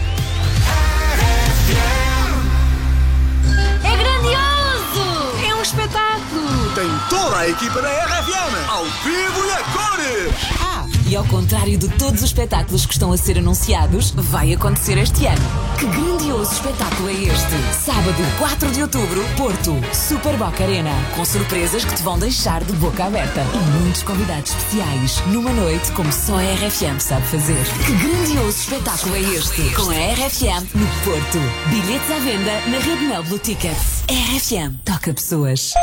É grandioso! É um espetáculo! Tem toda a equipa da RFM ao vivo e a cores! E ao contrário de todos os espetáculos que estão a ser anunciados, vai acontecer este ano. Que grandioso espetáculo é este? Sábado, 4 de outubro, Porto, Super Boca Arena. Com surpresas que te vão deixar de boca aberta. E muitos convidados especiais. Numa noite como só a RFM sabe fazer. Que grandioso espetáculo é este? Com a RFM no Porto. Bilhetes à venda na Rede Mel Blue Tickets. RFM toca pessoas.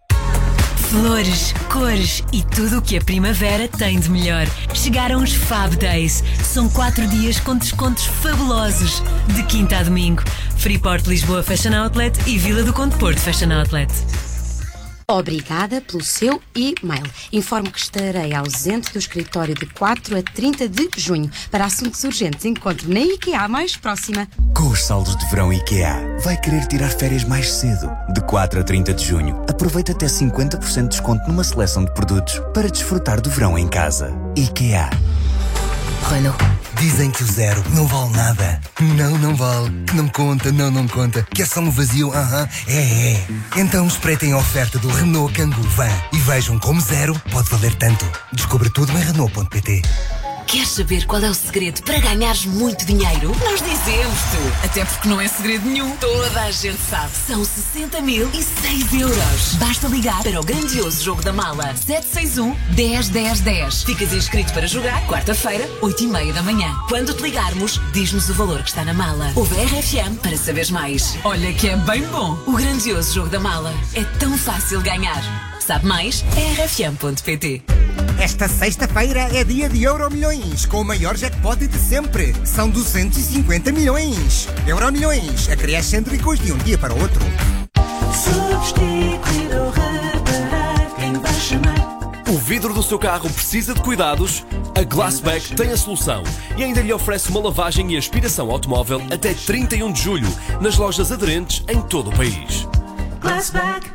Flores, cores e tudo o que a primavera tem de melhor. Chegaram os Fab Days. São 4 dias com descontos fabulosos. De quinta a domingo. Freeport Lisboa Fashion Outlet e Vila do Conde Porto Fashion Outlet. Obrigada pelo seu e-mail. Informo que estarei ausente do escritório de 4 a 30 de junho. Para assuntos urgentes, encontro na IKEA mais próxima. Com os saldos de verão IKEA, vai querer tirar férias mais cedo. De 4 a 30 de junho, aproveita até 50% de desconto numa seleção de produtos para desfrutar do verão em casa. IKEA. Renault. Dizem que o 0 não vale nada. Não vale. Que não conta, não conta. Que é só um vazio, é. Então espreitem a oferta do Renault Kangoo Van e vejam como 0 pode valer tanto. Descubra tudo em Renault.pt. Queres saber qual é o segredo para ganhares muito dinheiro? Nós dizemos-te. Até porque não é segredo nenhum. Toda a gente sabe. São 60.006 euros. Basta ligar para o grandioso jogo da mala. 761-10-10-10. Ficas inscrito para jogar quarta-feira, 8h30 da manhã. Quando te ligarmos, diz-nos o valor que está na mala. Ouve a RFM para saberes mais. Olha que é bem bom. O grandioso jogo da mala. É tão fácil ganhar. Sabe mais? É rfm.pt. Esta sexta-feira é dia de Euromilhões, com o maior jackpot de sempre. São 250 milhões. Euromilhões, acrescem ricos de um dia para o outro. Substituir ou reparar, quem vai chamar? O vidro do seu carro precisa de cuidados? A Glassback tem a solução e ainda lhe oferece uma lavagem e aspiração automóvel até 31 de julho nas lojas aderentes em todo o país. Glassback.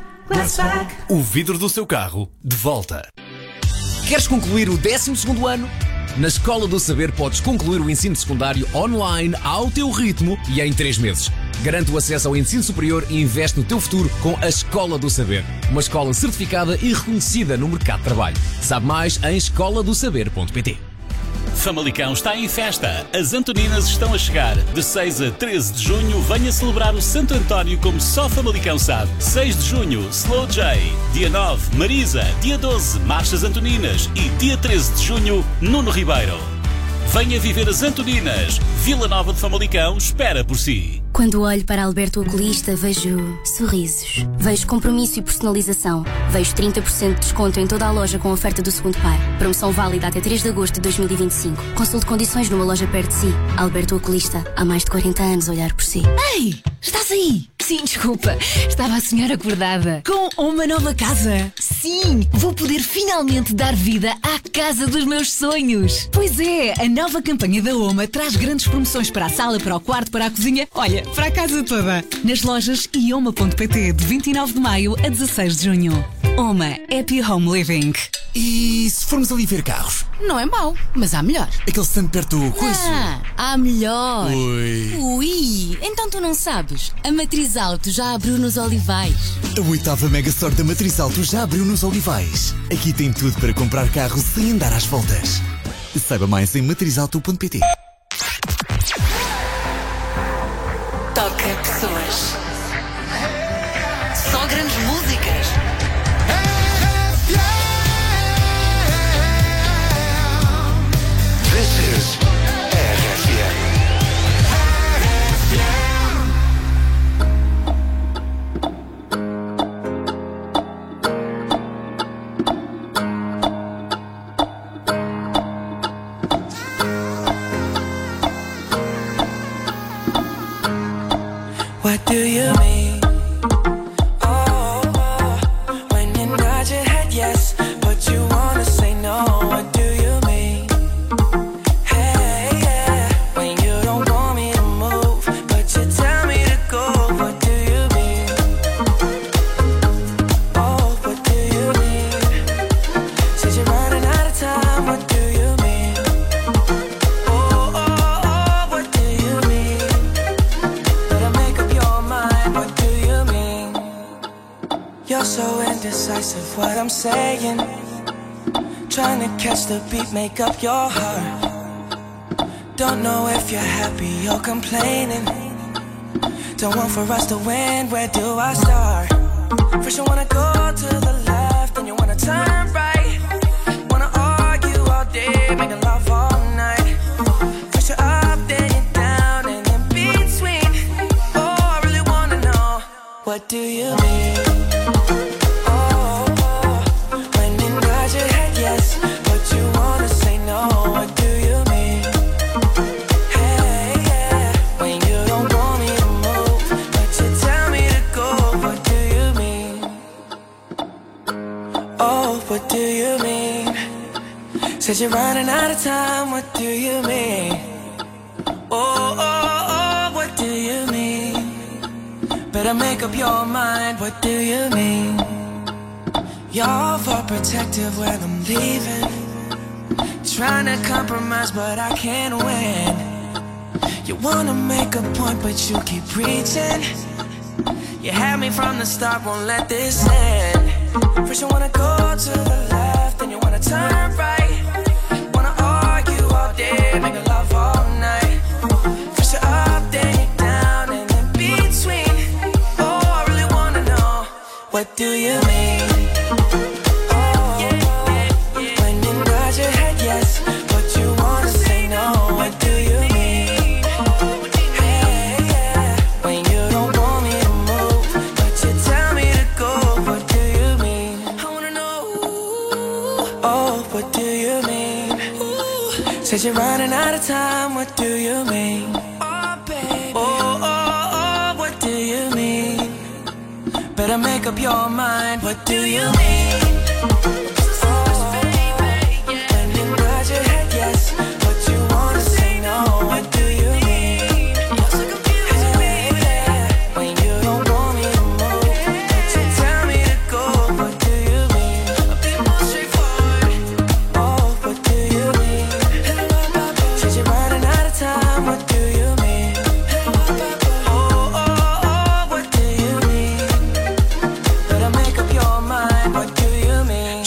O vidro do seu carro de volta. Queres concluir o 12º ano? Na Escola do Saber podes concluir o ensino secundário online ao teu ritmo e em 3 meses. Garante o acesso ao ensino superior e investe no teu futuro com a Escola do Saber. Uma escola certificada e reconhecida no mercado de trabalho. Sabe mais em escoladosaber.pt. Famalicão está em festa. As Antoninas estão a chegar. De 6 a 13 de junho, venha celebrar o Santo António como só Famalicão sabe. 6 de junho, Slow J. Dia 9, Marisa. Dia 12, Marchas Antoninas. E dia 13 de junho, Nuno Ribeiro. Venha viver as Antoninas. Vila Nova de Famalicão espera por si. Quando olho para Alberto Oculista, vejo sorrisos. Vejo compromisso e personalização. Vejo 30% de desconto em toda a loja com oferta do segundo par. Promoção válida até 3 de agosto de 2025. Consulte condições numa loja perto de si. Alberto Oculista, há mais de 40 anos a olhar por si. Ei, estás aí? Sim, desculpa. Estava a sonhar acordada. Com uma nova casa. Sim, vou poder finalmente dar vida à casa dos meus sonhos. Pois é, a nova campanha da OMA traz grandes promoções para a sala, para o quarto, para a cozinha. Olha, para a casa toda. Nas lojas e oma.pt de 29 de maio a 16 de junho. OMA Happy Home Living. E se formos ali ver carros? Não é mau, mas há melhor. Aquele stand perto do coiso? Há melhor. Ui. Então tu não sabes. A Matriz Auto já abriu nos Olivais. A 8ª Mega Store da Matriz Auto já abriu nos Olivais. Aqui tem tudo para comprar carro sem andar às voltas. Saiba mais em matrizauto.pt. Toca pessoas. Só grandes músicas. This is RFM. What do you mean? When you nod your head yes, but you wanna say no. What do you mean? Hey, yeah. When you don't want me to move, but you tell me to go. What do you mean? Oh, what do you mean? Said you're running out of time. What do you mean? Oh, what do you mean? Better make up your mind. What do you mean? You're so indecisive. What I'm saying. Trying to catch the beat, make up your heart. Don't know if you're happy or complaining. Don't want for us to win, where do I start? First you wanna go to the left, then you wanna turn right. Wanna argue all day, making love all night. First you're up, then you're down, and in between. Oh, I really wanna know, what do you mean? When you nod your head yes, but you wanna say no. What do you mean? Hey, yeah. When you don't want me to move, but you tell me to go. What do you mean? Oh, what do you mean? Said you're running out of time. What do you mean? Oh, what do you mean? Better make up your mind. What do you mean? You're overprotective when I'm leaving. Trying to compromise, but I can't win. You wanna make a point, but you keep preaching. You had me from the start, won't let this end. First you wanna go to the left, then you wanna turn right. Wanna argue all day, make love all night. First you're up, then you're down, and in between. Oh, I really wanna know, what do you mean? When you nod your head yes, but you wanna say no. What do you mean? Hey, yeah. When you don't want me to move, but you tell me to go. What do you mean? I wanna know. Oh, what do you mean? Said you're running out of time. What do you mean? Oh, baby. Oh, what do you mean? Better make up your mind. What do you mean? When you nod your head yes, but you wanna say no. What do you mean? Hey, yeah. When you don't want me to move, but you tell me to go. What do you mean? I'll be more straightforward. Oh, what do you mean?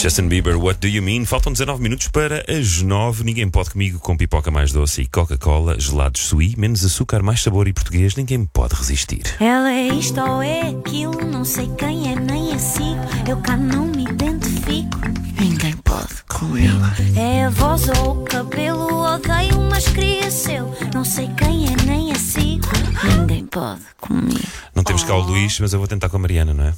Justin Bieber, What Do You Mean? Faltam 19 minutos para as 9. Ninguém pode comigo com pipoca mais doce e Coca-Cola, gelados Sui, menos açúcar, mais sabor e português. Ninguém me pode resistir. Ela é isto ou é aquilo, não sei quem é nem a sigo. Eu cá não me identifico, ninguém pode comigo. É a voz ou o cabelo, odeio mas queria seu. Não sei quem é nem a sigo, ninguém pode comigo. Não temos cá o Luís, mas eu vou tentar com a Mariana, não é?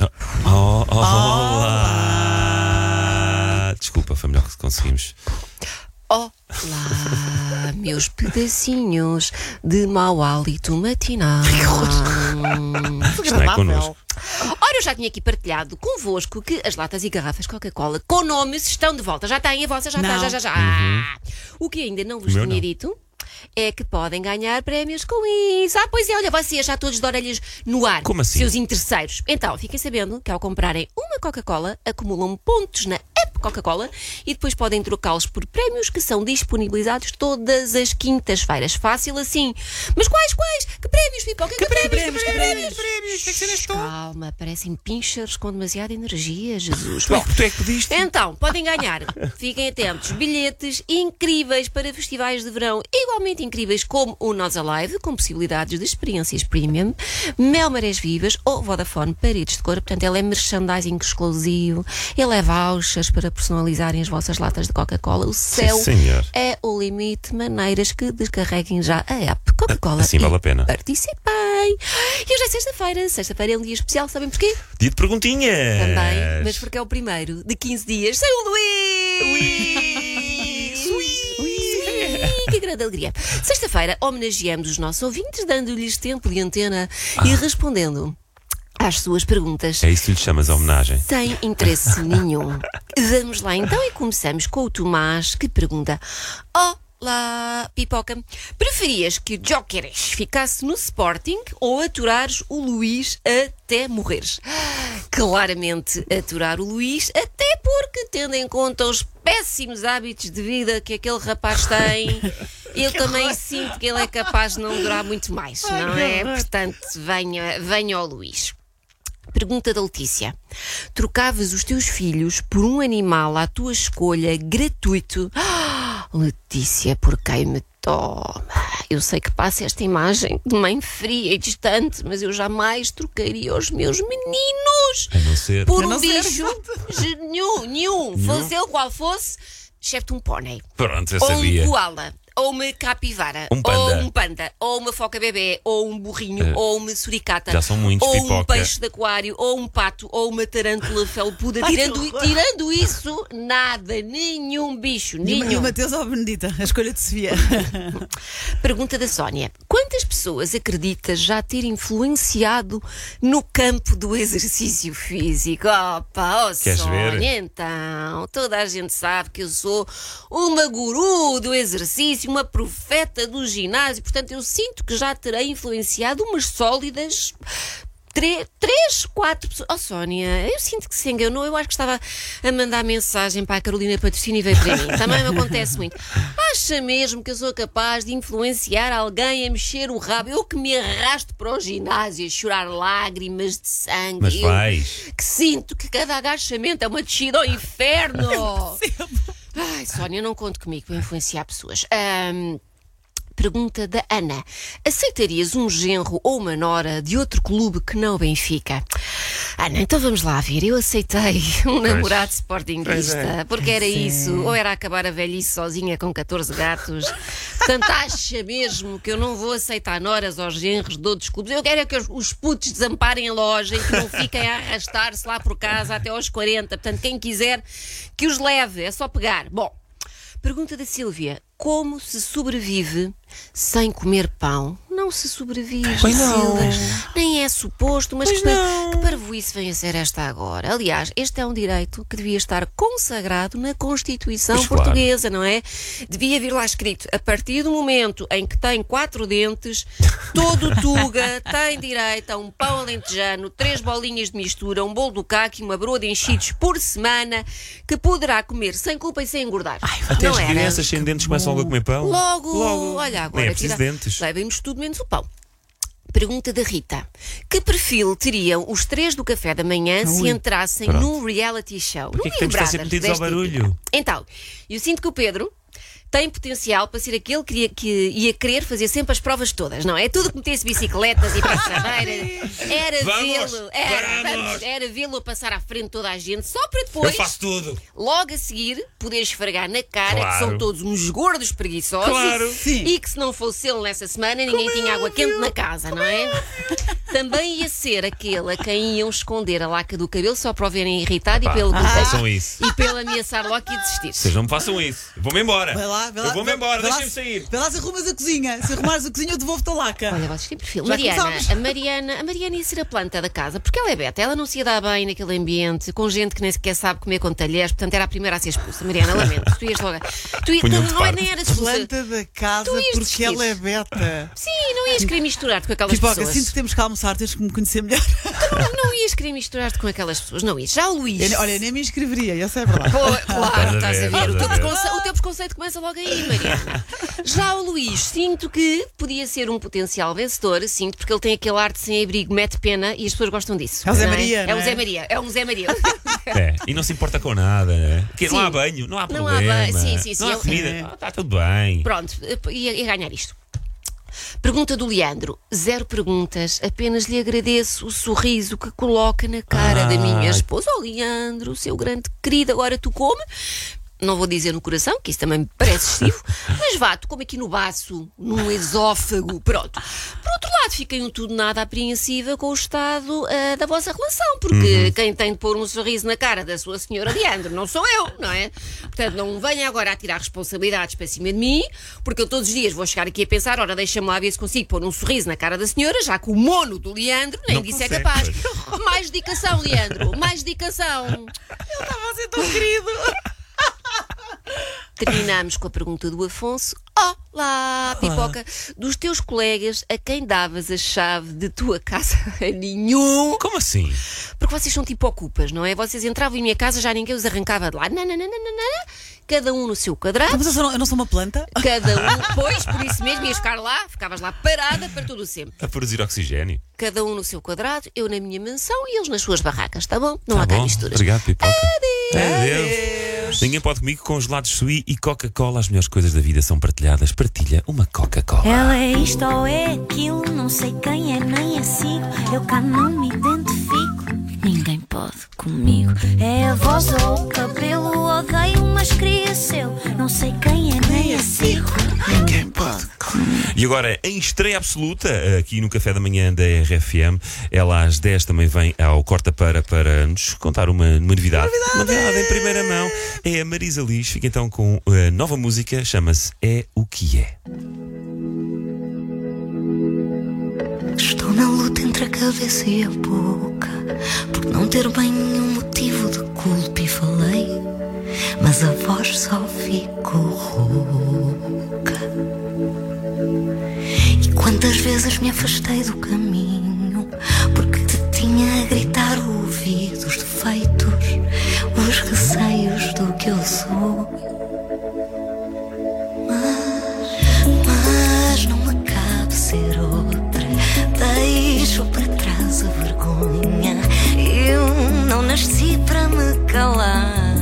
Olá! Desculpa, foi melhor que conseguimos. Olá, meus pedacinhos de mau hálito matinal. Está aí connosco. Ora, eu já tinha aqui partilhado convosco que as latas e garrafas Coca-Cola com nomes estão de volta. Já têm a vossa, já está, já. O que ainda não vos tinha dito é que podem ganhar prémios com isso. Pois é, olha, vocês já todos de orelhas no ar. Como assim? Seus interesseiros. Então, fiquem sabendo que ao comprarem uma Coca-Cola, acumulam pontos na app Coca-Cola e depois podem trocá-los por prémios que são disponibilizados todas as quintas-feiras. Fácil assim. Mas quais? Que prémios, Pipoca? Que prémios? Calma, parecem pinchers com demasiada energia, Jesus. Bom, tu é que pediste? Então, podem ganhar. Fiquem atentos. Bilhetes incríveis para festivais de verão, igualmente incríveis como o Nós Alive, com possibilidades de experiências premium, Mel Marés Vivas ou Vodafone Paredes de Cor. Portanto, ele é merchandising exclusivo, ele é vouchers para personalizarem as vossas latas de Coca-Cola. O céu é o limite. Maneiras que descarreguem já a app Coca-Cola. Assim vale a pena. Participem! E hoje é sexta-feira. Sexta-feira é um dia especial, sabem porquê? Dia de perguntinhas! Também, mas porque é o primeiro de 15 dias sem o Luís! Que grande alegria. Sexta-feira homenageamos os nossos ouvintes, dando-lhes tempo de antena e respondendo às suas perguntas. É isso que lhe chamas a homenagem? Sem interesse nenhum. Vamos lá então e começamos com o Tomás, que pergunta: Olá, Pipoca, preferias que o Jóqueres ficasse no Sporting ou aturares o Luís até morreres? Claramente aturar o Luís, até porque, tendo em conta os péssimos hábitos de vida que aquele rapaz tem, eu também sinto que ele é capaz de não durar muito mais, não é? Portanto, venha ao Luís. Pergunta da Letícia: trocavas os teus filhos por um animal à tua escolha, gratuito? Letícia, por quem me toma? Eu sei que passa esta imagem de mãe fria e distante, mas eu jamais trocaria os meus meninos por um bicho nenhum. Fosse ele qual fosse, excepto um pônei. Pronto, eu ou sabia. Um koala. Ou uma capivara, ou um panda, ou uma foca bebê, ou um burrinho, ou uma suricata, já são muitos, ou Pipoca. Um peixe de aquário, ou um pato, ou uma tarântula felpuda. Tirando isso, nada, nenhum bicho, nenhum. E o Mateus ou a Benedita? A escolha de Sofia. Pergunta da Sónia: quantas pessoas acreditas já ter influenciado no campo do exercício físico? Queres Sónia, ver? então, toda a gente sabe que eu sou uma guru do exercício, uma profeta do ginásio, portanto eu sinto que já terei influenciado umas sólidas 3, 4 pessoas. Sónia, eu sinto que se enganou. Eu acho que estava a mandar mensagem para a Carolina Patrocínio e veio para mim. Também me acontece muito. Acha mesmo que eu sou capaz de influenciar alguém a mexer o rabo? Eu que me arrasto para o ginásio a chorar lágrimas de sangue. Mas vais. Que sinto que cada agachamento é uma descida ao inferno. Ai, Sónia, não conte comigo para influenciar pessoas. Pergunta da Ana: aceitarias um genro ou uma nora de outro clube que não o Benfica? Ana, então vamos lá ver. Eu aceitei um namorado sportinguista, porque era isso, ou era acabar a velhice sozinha com 14 gatos. Portanto, acha mesmo que eu não vou aceitar noras ou genros de outros clubes? Eu quero é que os putos desamparem a loja e que não fiquem a arrastar-se lá por casa até aos 40. Portanto, quem quiser que os leve, é só pegar. Bom, pergunta da Sílvia: como se sobrevive sem comer pão? Não se sobrevive, pois não. Nem é suposto, mas que parvoíce vem a ser esta agora. Aliás, este é um direito que devia estar consagrado na Constituição portuguesa, não é? Devia vir lá escrito: a partir do momento em que tem 4 dentes, todo tuga tem direito a um pão alentejano, 3 bolinhas de mistura, um bolo do caco e uma broa de enchidos por semana, que poderá comer sem culpa e sem engordar. Até não as era? crianças sem dentes começam logo a comer pão. Logo. Olha, agora nem é preciso dentes. levem-nos tudo menos o pão. pergunta da Rita. Que perfil teriam os 3 do café da manhã se entrassem num reality show? Porquê que temos de estar sempre metidos ao barulho? Então, eu sinto que o Pedro tem potencial para ser aquele que ia querer fazer sempre as provas todas, não é? Tudo que metesse bicicletas e passadeiras. Era vê-lo a passar à frente de toda a gente, só para depois, eu faço tudo, logo a seguir, poder esfregar na cara que são todos uns gordos preguiçosos e que se não fosse ele nessa semana ninguém tinha água quente na casa, não é? Também ia ser aquele a quem iam esconder a laca do cabelo só para o verem irritado e pelo ameaçar logo e desistir. Vocês não me façam isso. Vou-me embora. Vai lá, eu vou-me embora, deixem-me sair. Vai lá se arrumas a cozinha. Se arrumares a cozinha, eu devolvo-te a laca. Olha, vocês têm perfil. A Mariana ia ser a planta da casa, porque ela é beta, ela não se ia dar bem naquele ambiente, com gente que nem sequer sabe comer com talheres, portanto era a primeira a ser expulsa. Mariana, lamento. Tu ias logo. Nem eras expulsa. Planta da casa porque ela é beta. Sim, não ias querer misturar-te com aquelas pessoas. Sinto que temos que almoçar, tens que me conhecer melhor. Não ias querer misturar-te com aquelas pessoas, não ias. Já o Luís. Olha, nem me inscreveria, essa é verdade. Claro, estás a ver. O teu preconceito começa logo aí, Mariana. Já o Luís, sinto que podia ser um potencial vencedor, sinto, porque ele tem aquele ar de sem-abrigo, mete pena e as pessoas gostam disso. É o Zé Maria. É o Zé Maria. É um Zé Maria. E não se importa com nada, né? Porque não há banho, não há problema. Não há banho, sim. Não há comida, está tudo bem. Pronto, ia ganhar isto. Pergunta do Leandro. 0 perguntas, apenas lhe agradeço o sorriso que coloca na cara da minha esposa. Oh, Leandro, seu grande querido, agora tu come. Não vou dizer no coração, que isso também me parece excessivo, mas vá, tu come aqui no baço, num esófago, pronto. Por outro lado, fiquei um tudo nada apreensiva com o estado da vossa relação, porque quem tem de pôr um sorriso na cara da sua senhora Leandro não sou eu, não é? Portanto, não venha agora a tirar responsabilidades para cima de mim, porque eu todos os dias vou chegar aqui a pensar, ora, deixa-me lá ver se consigo pôr um sorriso na cara da senhora, já que o mono do Leandro nem disso é capaz. Mais dedicação, Leandro, mais dedicação. Ele estava a ser tão querido. Terminamos com a pergunta do Afonso. Olá, Pipoca. Dos teus colegas, a quem davas a chave de tua casa? A nenhum. Como assim? Porque vocês são tipo ocupas, não é? Vocês entravam em minha casa, já ninguém os arrancava de lá. Não. Cada um no seu quadrado. Mas eu não sou uma planta? Cada um, pois, por isso mesmo, ias ficar lá, ficavas lá parada para tudo sempre. A produzir oxigênio. Cada um no seu quadrado, eu na minha mansão e eles nas suas barracas, tá bom? Não há cá misturas. Obrigado, Pipoca. Adeus. Ninguém pode comigo com gelados Sui e Coca-Cola. As melhores coisas da vida são partilhadas. Partilha uma Coca-Cola. Ela é isto ou é aquilo, não sei quem é, nem a sigo. Eu cá não me identifico. Ninguém pode comigo. É a voz ou o cabelo, odeio, mas queria seu. Não sei quem é, nem a sigo. Ninguém pode comigo. E agora, em estreia absoluta, aqui no Café da Manhã da RFM, ela às 10 também vem ao Corta para nos contar uma novidade. Uma novidade em primeira mão. É a Marisa Liz. Fica então com a nova música, chama-se É o que é. Estou na luta entre a cabeça e a boca, por não ter bem nenhum motivo de culpa e falei, mas a voz só ficou rouca. E quantas vezes me afastei do caminho, porque te tinha a gritar ouvidos, os defeitos, os receios do que eu sou. Mas não me cabe ser outra, deixo para trás a vergonha. Eu não nasci para me calar.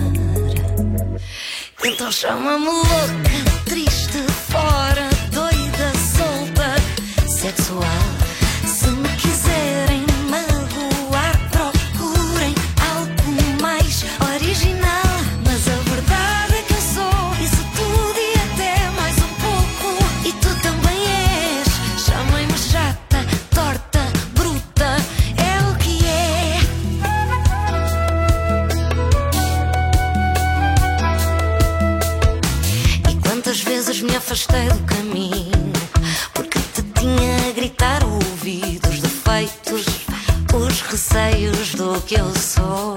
Então chama-me louca, triste, fora, doida, solta, sexual. Se me quiserem magoar, procurem algo mais original. Mas a verdade é que eu sou isso tudo e até mais um pouco. E tu também és. Chamem-me chata, torta, bruta, é o que é. E quantas vezes me afastei do caminho, porque te tinha a gritar ouvidos, defeitos, os receios do que eu sou.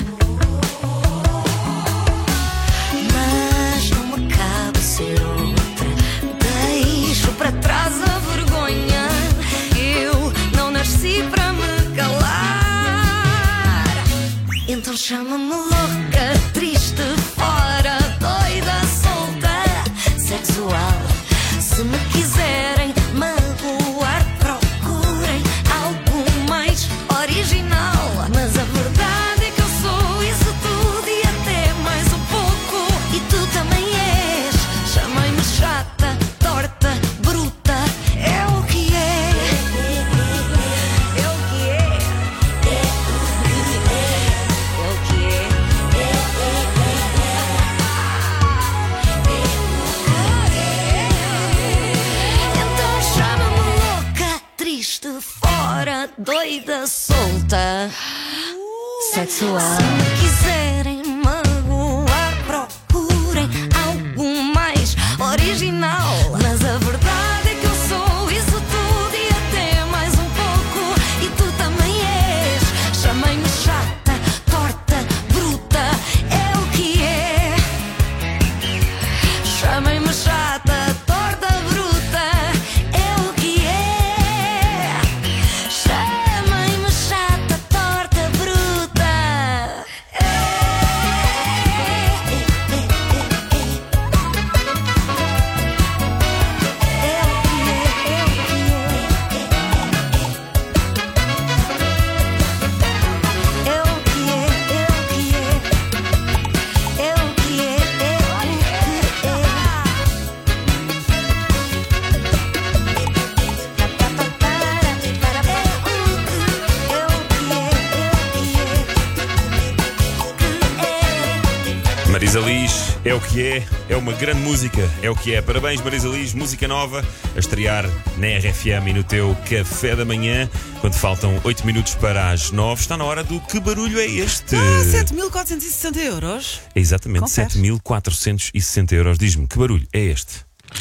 Mas não me cabe ser outra, deixo para trás a vergonha. Eu não nasci para me calar. Então chama-me louca, triste, fora, doida, solta, sexual. Se me quiserem magoar, procurem agora doida solta sexual. Se quiserem magoar, procurem algo mais original. Mas a verdade é que eu sou isso tudo e até mais um pouco. E tu também és. Chamem-me chata, torta, bruta, é o que é. Chamem-me chata, torta, bruta, é o que é. Chamem-me chata, torta, bruta. Marisa Liz, é o que é uma grande música, é o que é. Parabéns, Marisa Liz, música nova a estrear na RFM e no teu café da manhã, quando faltam 8 minutos para as 9. Está na hora do Que Barulho é Este? 7.460 euros. É exatamente, Confere. 7.460 euros. Diz-me, que barulho é este?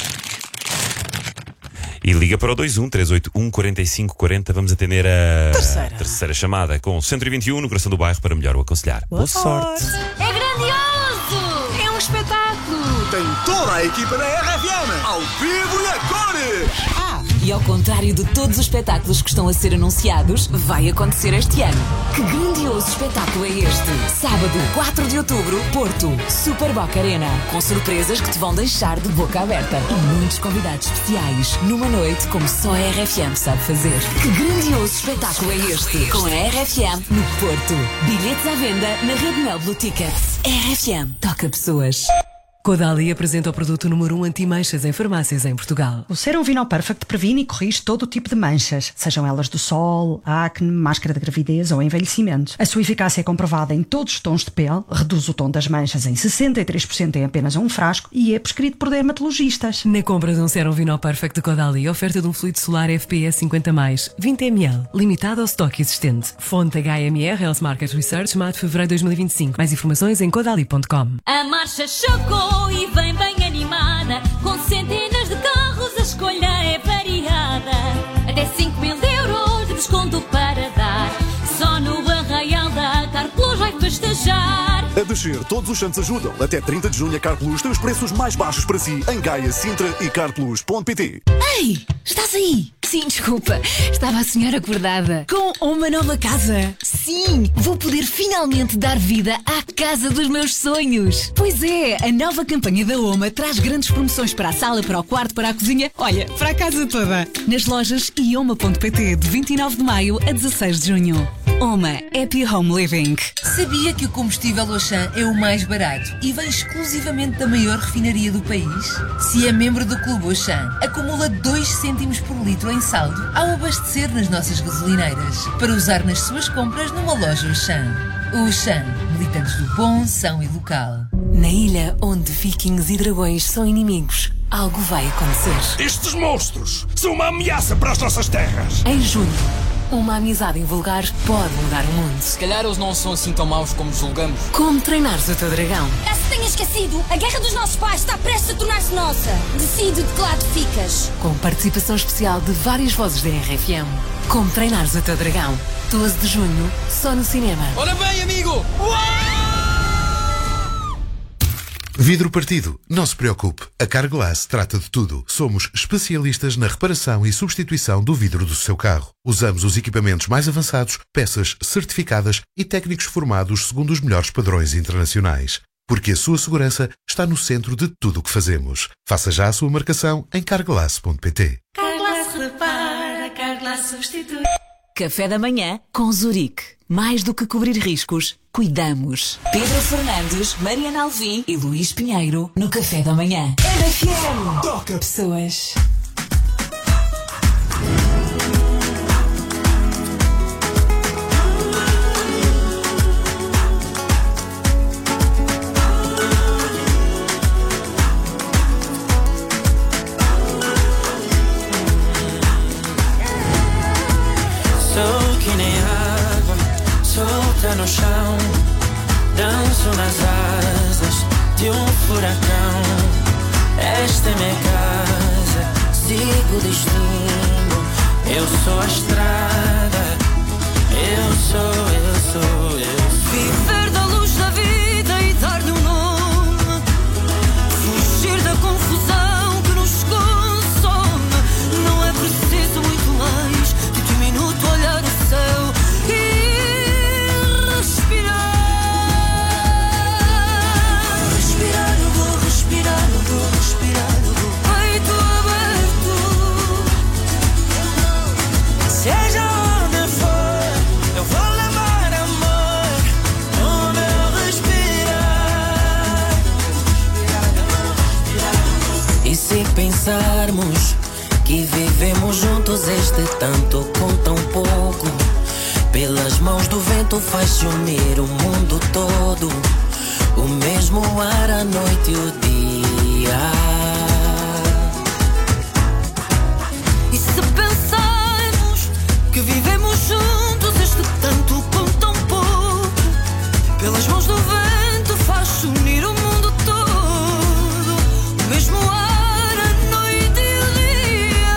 E liga para o 21 381 45 40. Vamos atender a terceira chamada com 121 no coração do bairro para melhor o aconselhar. Boa sorte. É grandioso! É um espetáculo! Tem toda a equipa da RFM ao vivo e a cores! E ao contrário de todos os espetáculos que estão a ser anunciados, vai acontecer este ano. Que grandioso espetáculo é este? Sábado, 4 de outubro, Porto, Super Boca Arena. Com surpresas que te vão deixar de boca aberta. E muitos convidados especiais, numa noite como só a RFM sabe fazer. Que grandioso espetáculo é este? Com a RFM no Porto. Bilhetes à venda na Rede Mel Blue Tickets. RFM toca pessoas. Caudalie apresenta o produto número 1 anti-manchas em farmácias em Portugal. O Sérum Vinol Perfect previne e corrige todo o tipo de manchas, sejam elas do sol, acne, máscara de gravidez ou envelhecimento. A sua eficácia é comprovada em todos os tons de pele, reduz o tom das manchas em 63% em apenas um frasco e é prescrito por dermatologistas. Na compra de um Sérum Vinol Perfect de Caudalie, oferta de um fluido solar FPS 50+, 20 ml, limitado ao estoque existente. Fonte HMR Health Market Research, maio de fevereiro de 2025. Mais informações em caudalie.com. A marcha chegou e vem bem animada, com centenas de carros, a escolha é variada. Até 5.000 euros de desconto para dar. Só no Arraial da Carplus vai festejar. A descer, todos os santos ajudam. Até 30 de junho a Carplus tem os preços mais baixos para si em Gaia, Sintra e Carplus.pt. Ei, estás aí? Sim, desculpa. Estava a sonhar acordada. Com uma nova casa. Sim, vou poder finalmente dar vida à casa dos meus sonhos. Pois é, a nova campanha da OMA traz grandes promoções para a sala, para o quarto, para a cozinha. Olha, para a casa toda. Nas lojas e oma.pt de 29 de maio a 16 de junho. OMA Happy Home Living. Sabia que o combustível Auchan é o mais barato e vem exclusivamente da maior refinaria do país? Se é membro do Clube Auchan, acumula 2 cêntimos por litro em saldo ao abastecer nas nossas gasolineiras, para usar nas suas compras numa loja Auchan. Auchan, militantes do bom, são e local. Na ilha onde vikings e dragões são inimigos, algo vai acontecer. Estes monstros são uma ameaça para as nossas terras. Em junho, uma amizade invulgar pode mudar o mundo. Se calhar eles não são assim tão maus como julgamos. Como treinares o teu dragão? Caso tenha esquecido, a guerra dos nossos pais está prestes a tornar-se nossa. Decide de que lado ficas. Com participação especial de várias vozes da RFM. Como treinares o teu dragão? 12 de junho, só no cinema. Ora bem, amigo! Vidro partido, não se preocupe. A Carglass trata de tudo. Somos especialistas na reparação e substituição do vidro do seu carro. Usamos os equipamentos mais avançados, peças certificadas e técnicos formados segundo os melhores padrões internacionais. Porque a sua segurança está no centro de tudo o que fazemos. Faça já a sua marcação em carglass.pt. Carglass repara, Carglass substitui. Café da manhã com Zurique. Mais do que cobrir riscos, cuidamos. Pedro Fernandes, Mariana Alvim e Luís Pinheiro no Café da Manhã. RFM. Toca pessoas. Sou que nem água, solta no chão. Danço nas asas de um furacão. Esta é minha casa, sigo o destino. Eu sou a estrada, eu sou. Viver da luz da vida e dar-lhe um nome. Fugir da confusão que nos consome. Não é preciso muito mais de que um minuto olhar o céu e respirar. Respirar, eu vou respirar, eu vou respirar, eu vou. Peito aberto. Seja onde for, eu vou levar amor no meu respirar. E se pensarmos que vivemos juntos este tanto com tão pouco, pelas mãos do vento faz-se unir o mundo todo, o mesmo ar, a noite e o dia. E se pensarmos que vivemos juntos este tanto com tão pouco, pelas mãos do vento faz-se unir o mundo todo, o mesmo ar, a noite e o dia.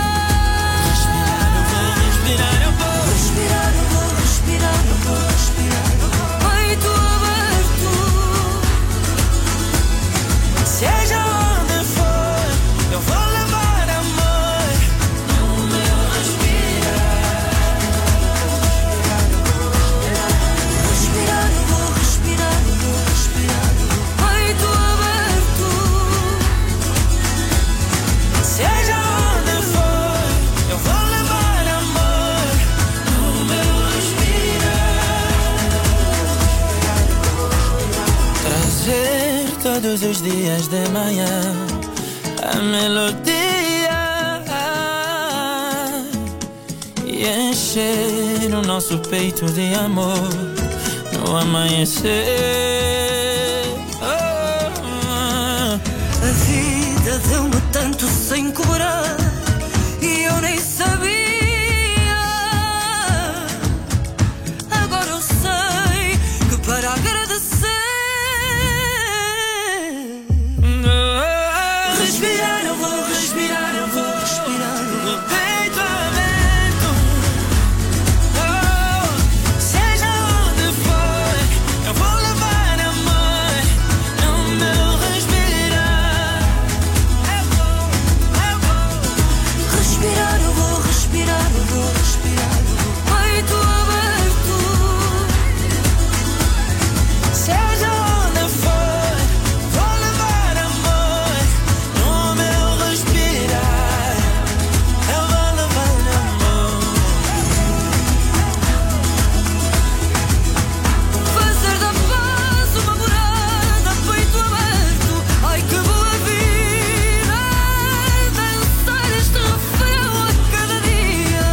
Respirar, eu vou respirar, eu vou respirar, eu vou respirar, eu vou. Peito aberto. Seja onde for, eu vou levar amor no meu respirar. Respirar, eu vou respirar, eu vou respirar, eu vou. Peito aberto. Seja onde for, eu vou levar amor no meu respirar. Trazer todos os dias de manhã a melodia e encher o nosso peito de amor no amanhecer. A vida deu-me tanto sem cobrar e eu nem sabia. Agora eu sei que para agradecer. Respirar, eu vou respirar, eu vou respirar, eu vou. Peito aberto. Seja onde for, eu vou levar amor no meu respirar. Eu vou respirar, eu vou respirar, eu vou respirar, eu vou. Peito aberto. Seja onde for, vou levar amor no meu respirar. Eu vou levar amor. Fazer da paz uma morada, peito aberto. Ai que boa vida, dançar este refrão a cada dia.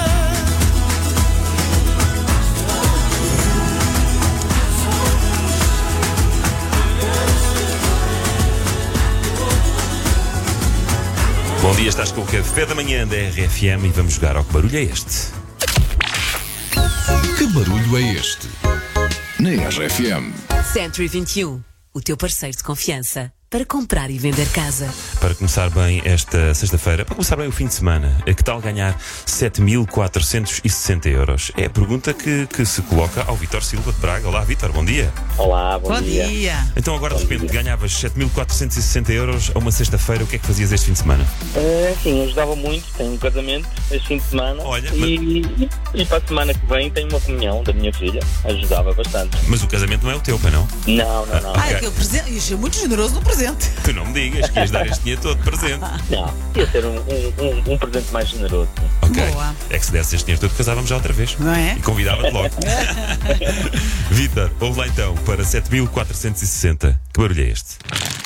Bom dia, estás com o Café da Manhã da RFM e vamos jogar ao Que Barulho é Este? Que barulho é este? Na RFM. Century 21, o teu parceiro de confiança para comprar e vender casa. Para começar bem esta sexta-feira, para começar bem o fim de semana, que tal ganhar 7.460 euros? É a pergunta que se coloca ao Vítor Silva de Braga. Olá, Vítor, bom dia. Olá, bom dia. Então agora de repente ganhavas 7.460 euros a uma sexta-feira, o que é que fazias este fim de semana? Sim, ajudava muito, tenho um casamento este fim de semana. Olha, e para a semana que vem tenho uma comunhão da minha filha, ajudava bastante. Mas o casamento não é o teu, pai, não? Não. Ah, é aquele presente, ia ser muito generoso no presente. Tu não me digas que ias dar este dinheiro todo de presente. Não, ia ser um presente mais generoso. Ok. Boa. É que se desse este dinheiro todo, casávamos já outra vez. Não é? E convidava-te logo. Vítor, ouve lá então para 7.460. Que barulho é este?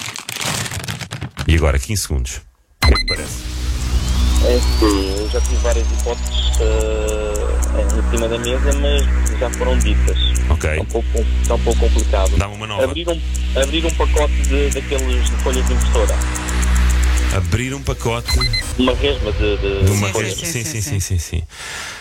E agora 15 segundos. O que é que parece? Eu já tive várias hipóteses em cima da mesa, mas já foram ditas. Ok. Está um pouco complicado. Dá-me uma nova. Abrir um pacote daqueles de folhas de impressora. Abrir um pacote. Uma resma de uma folhas. resma. Sim.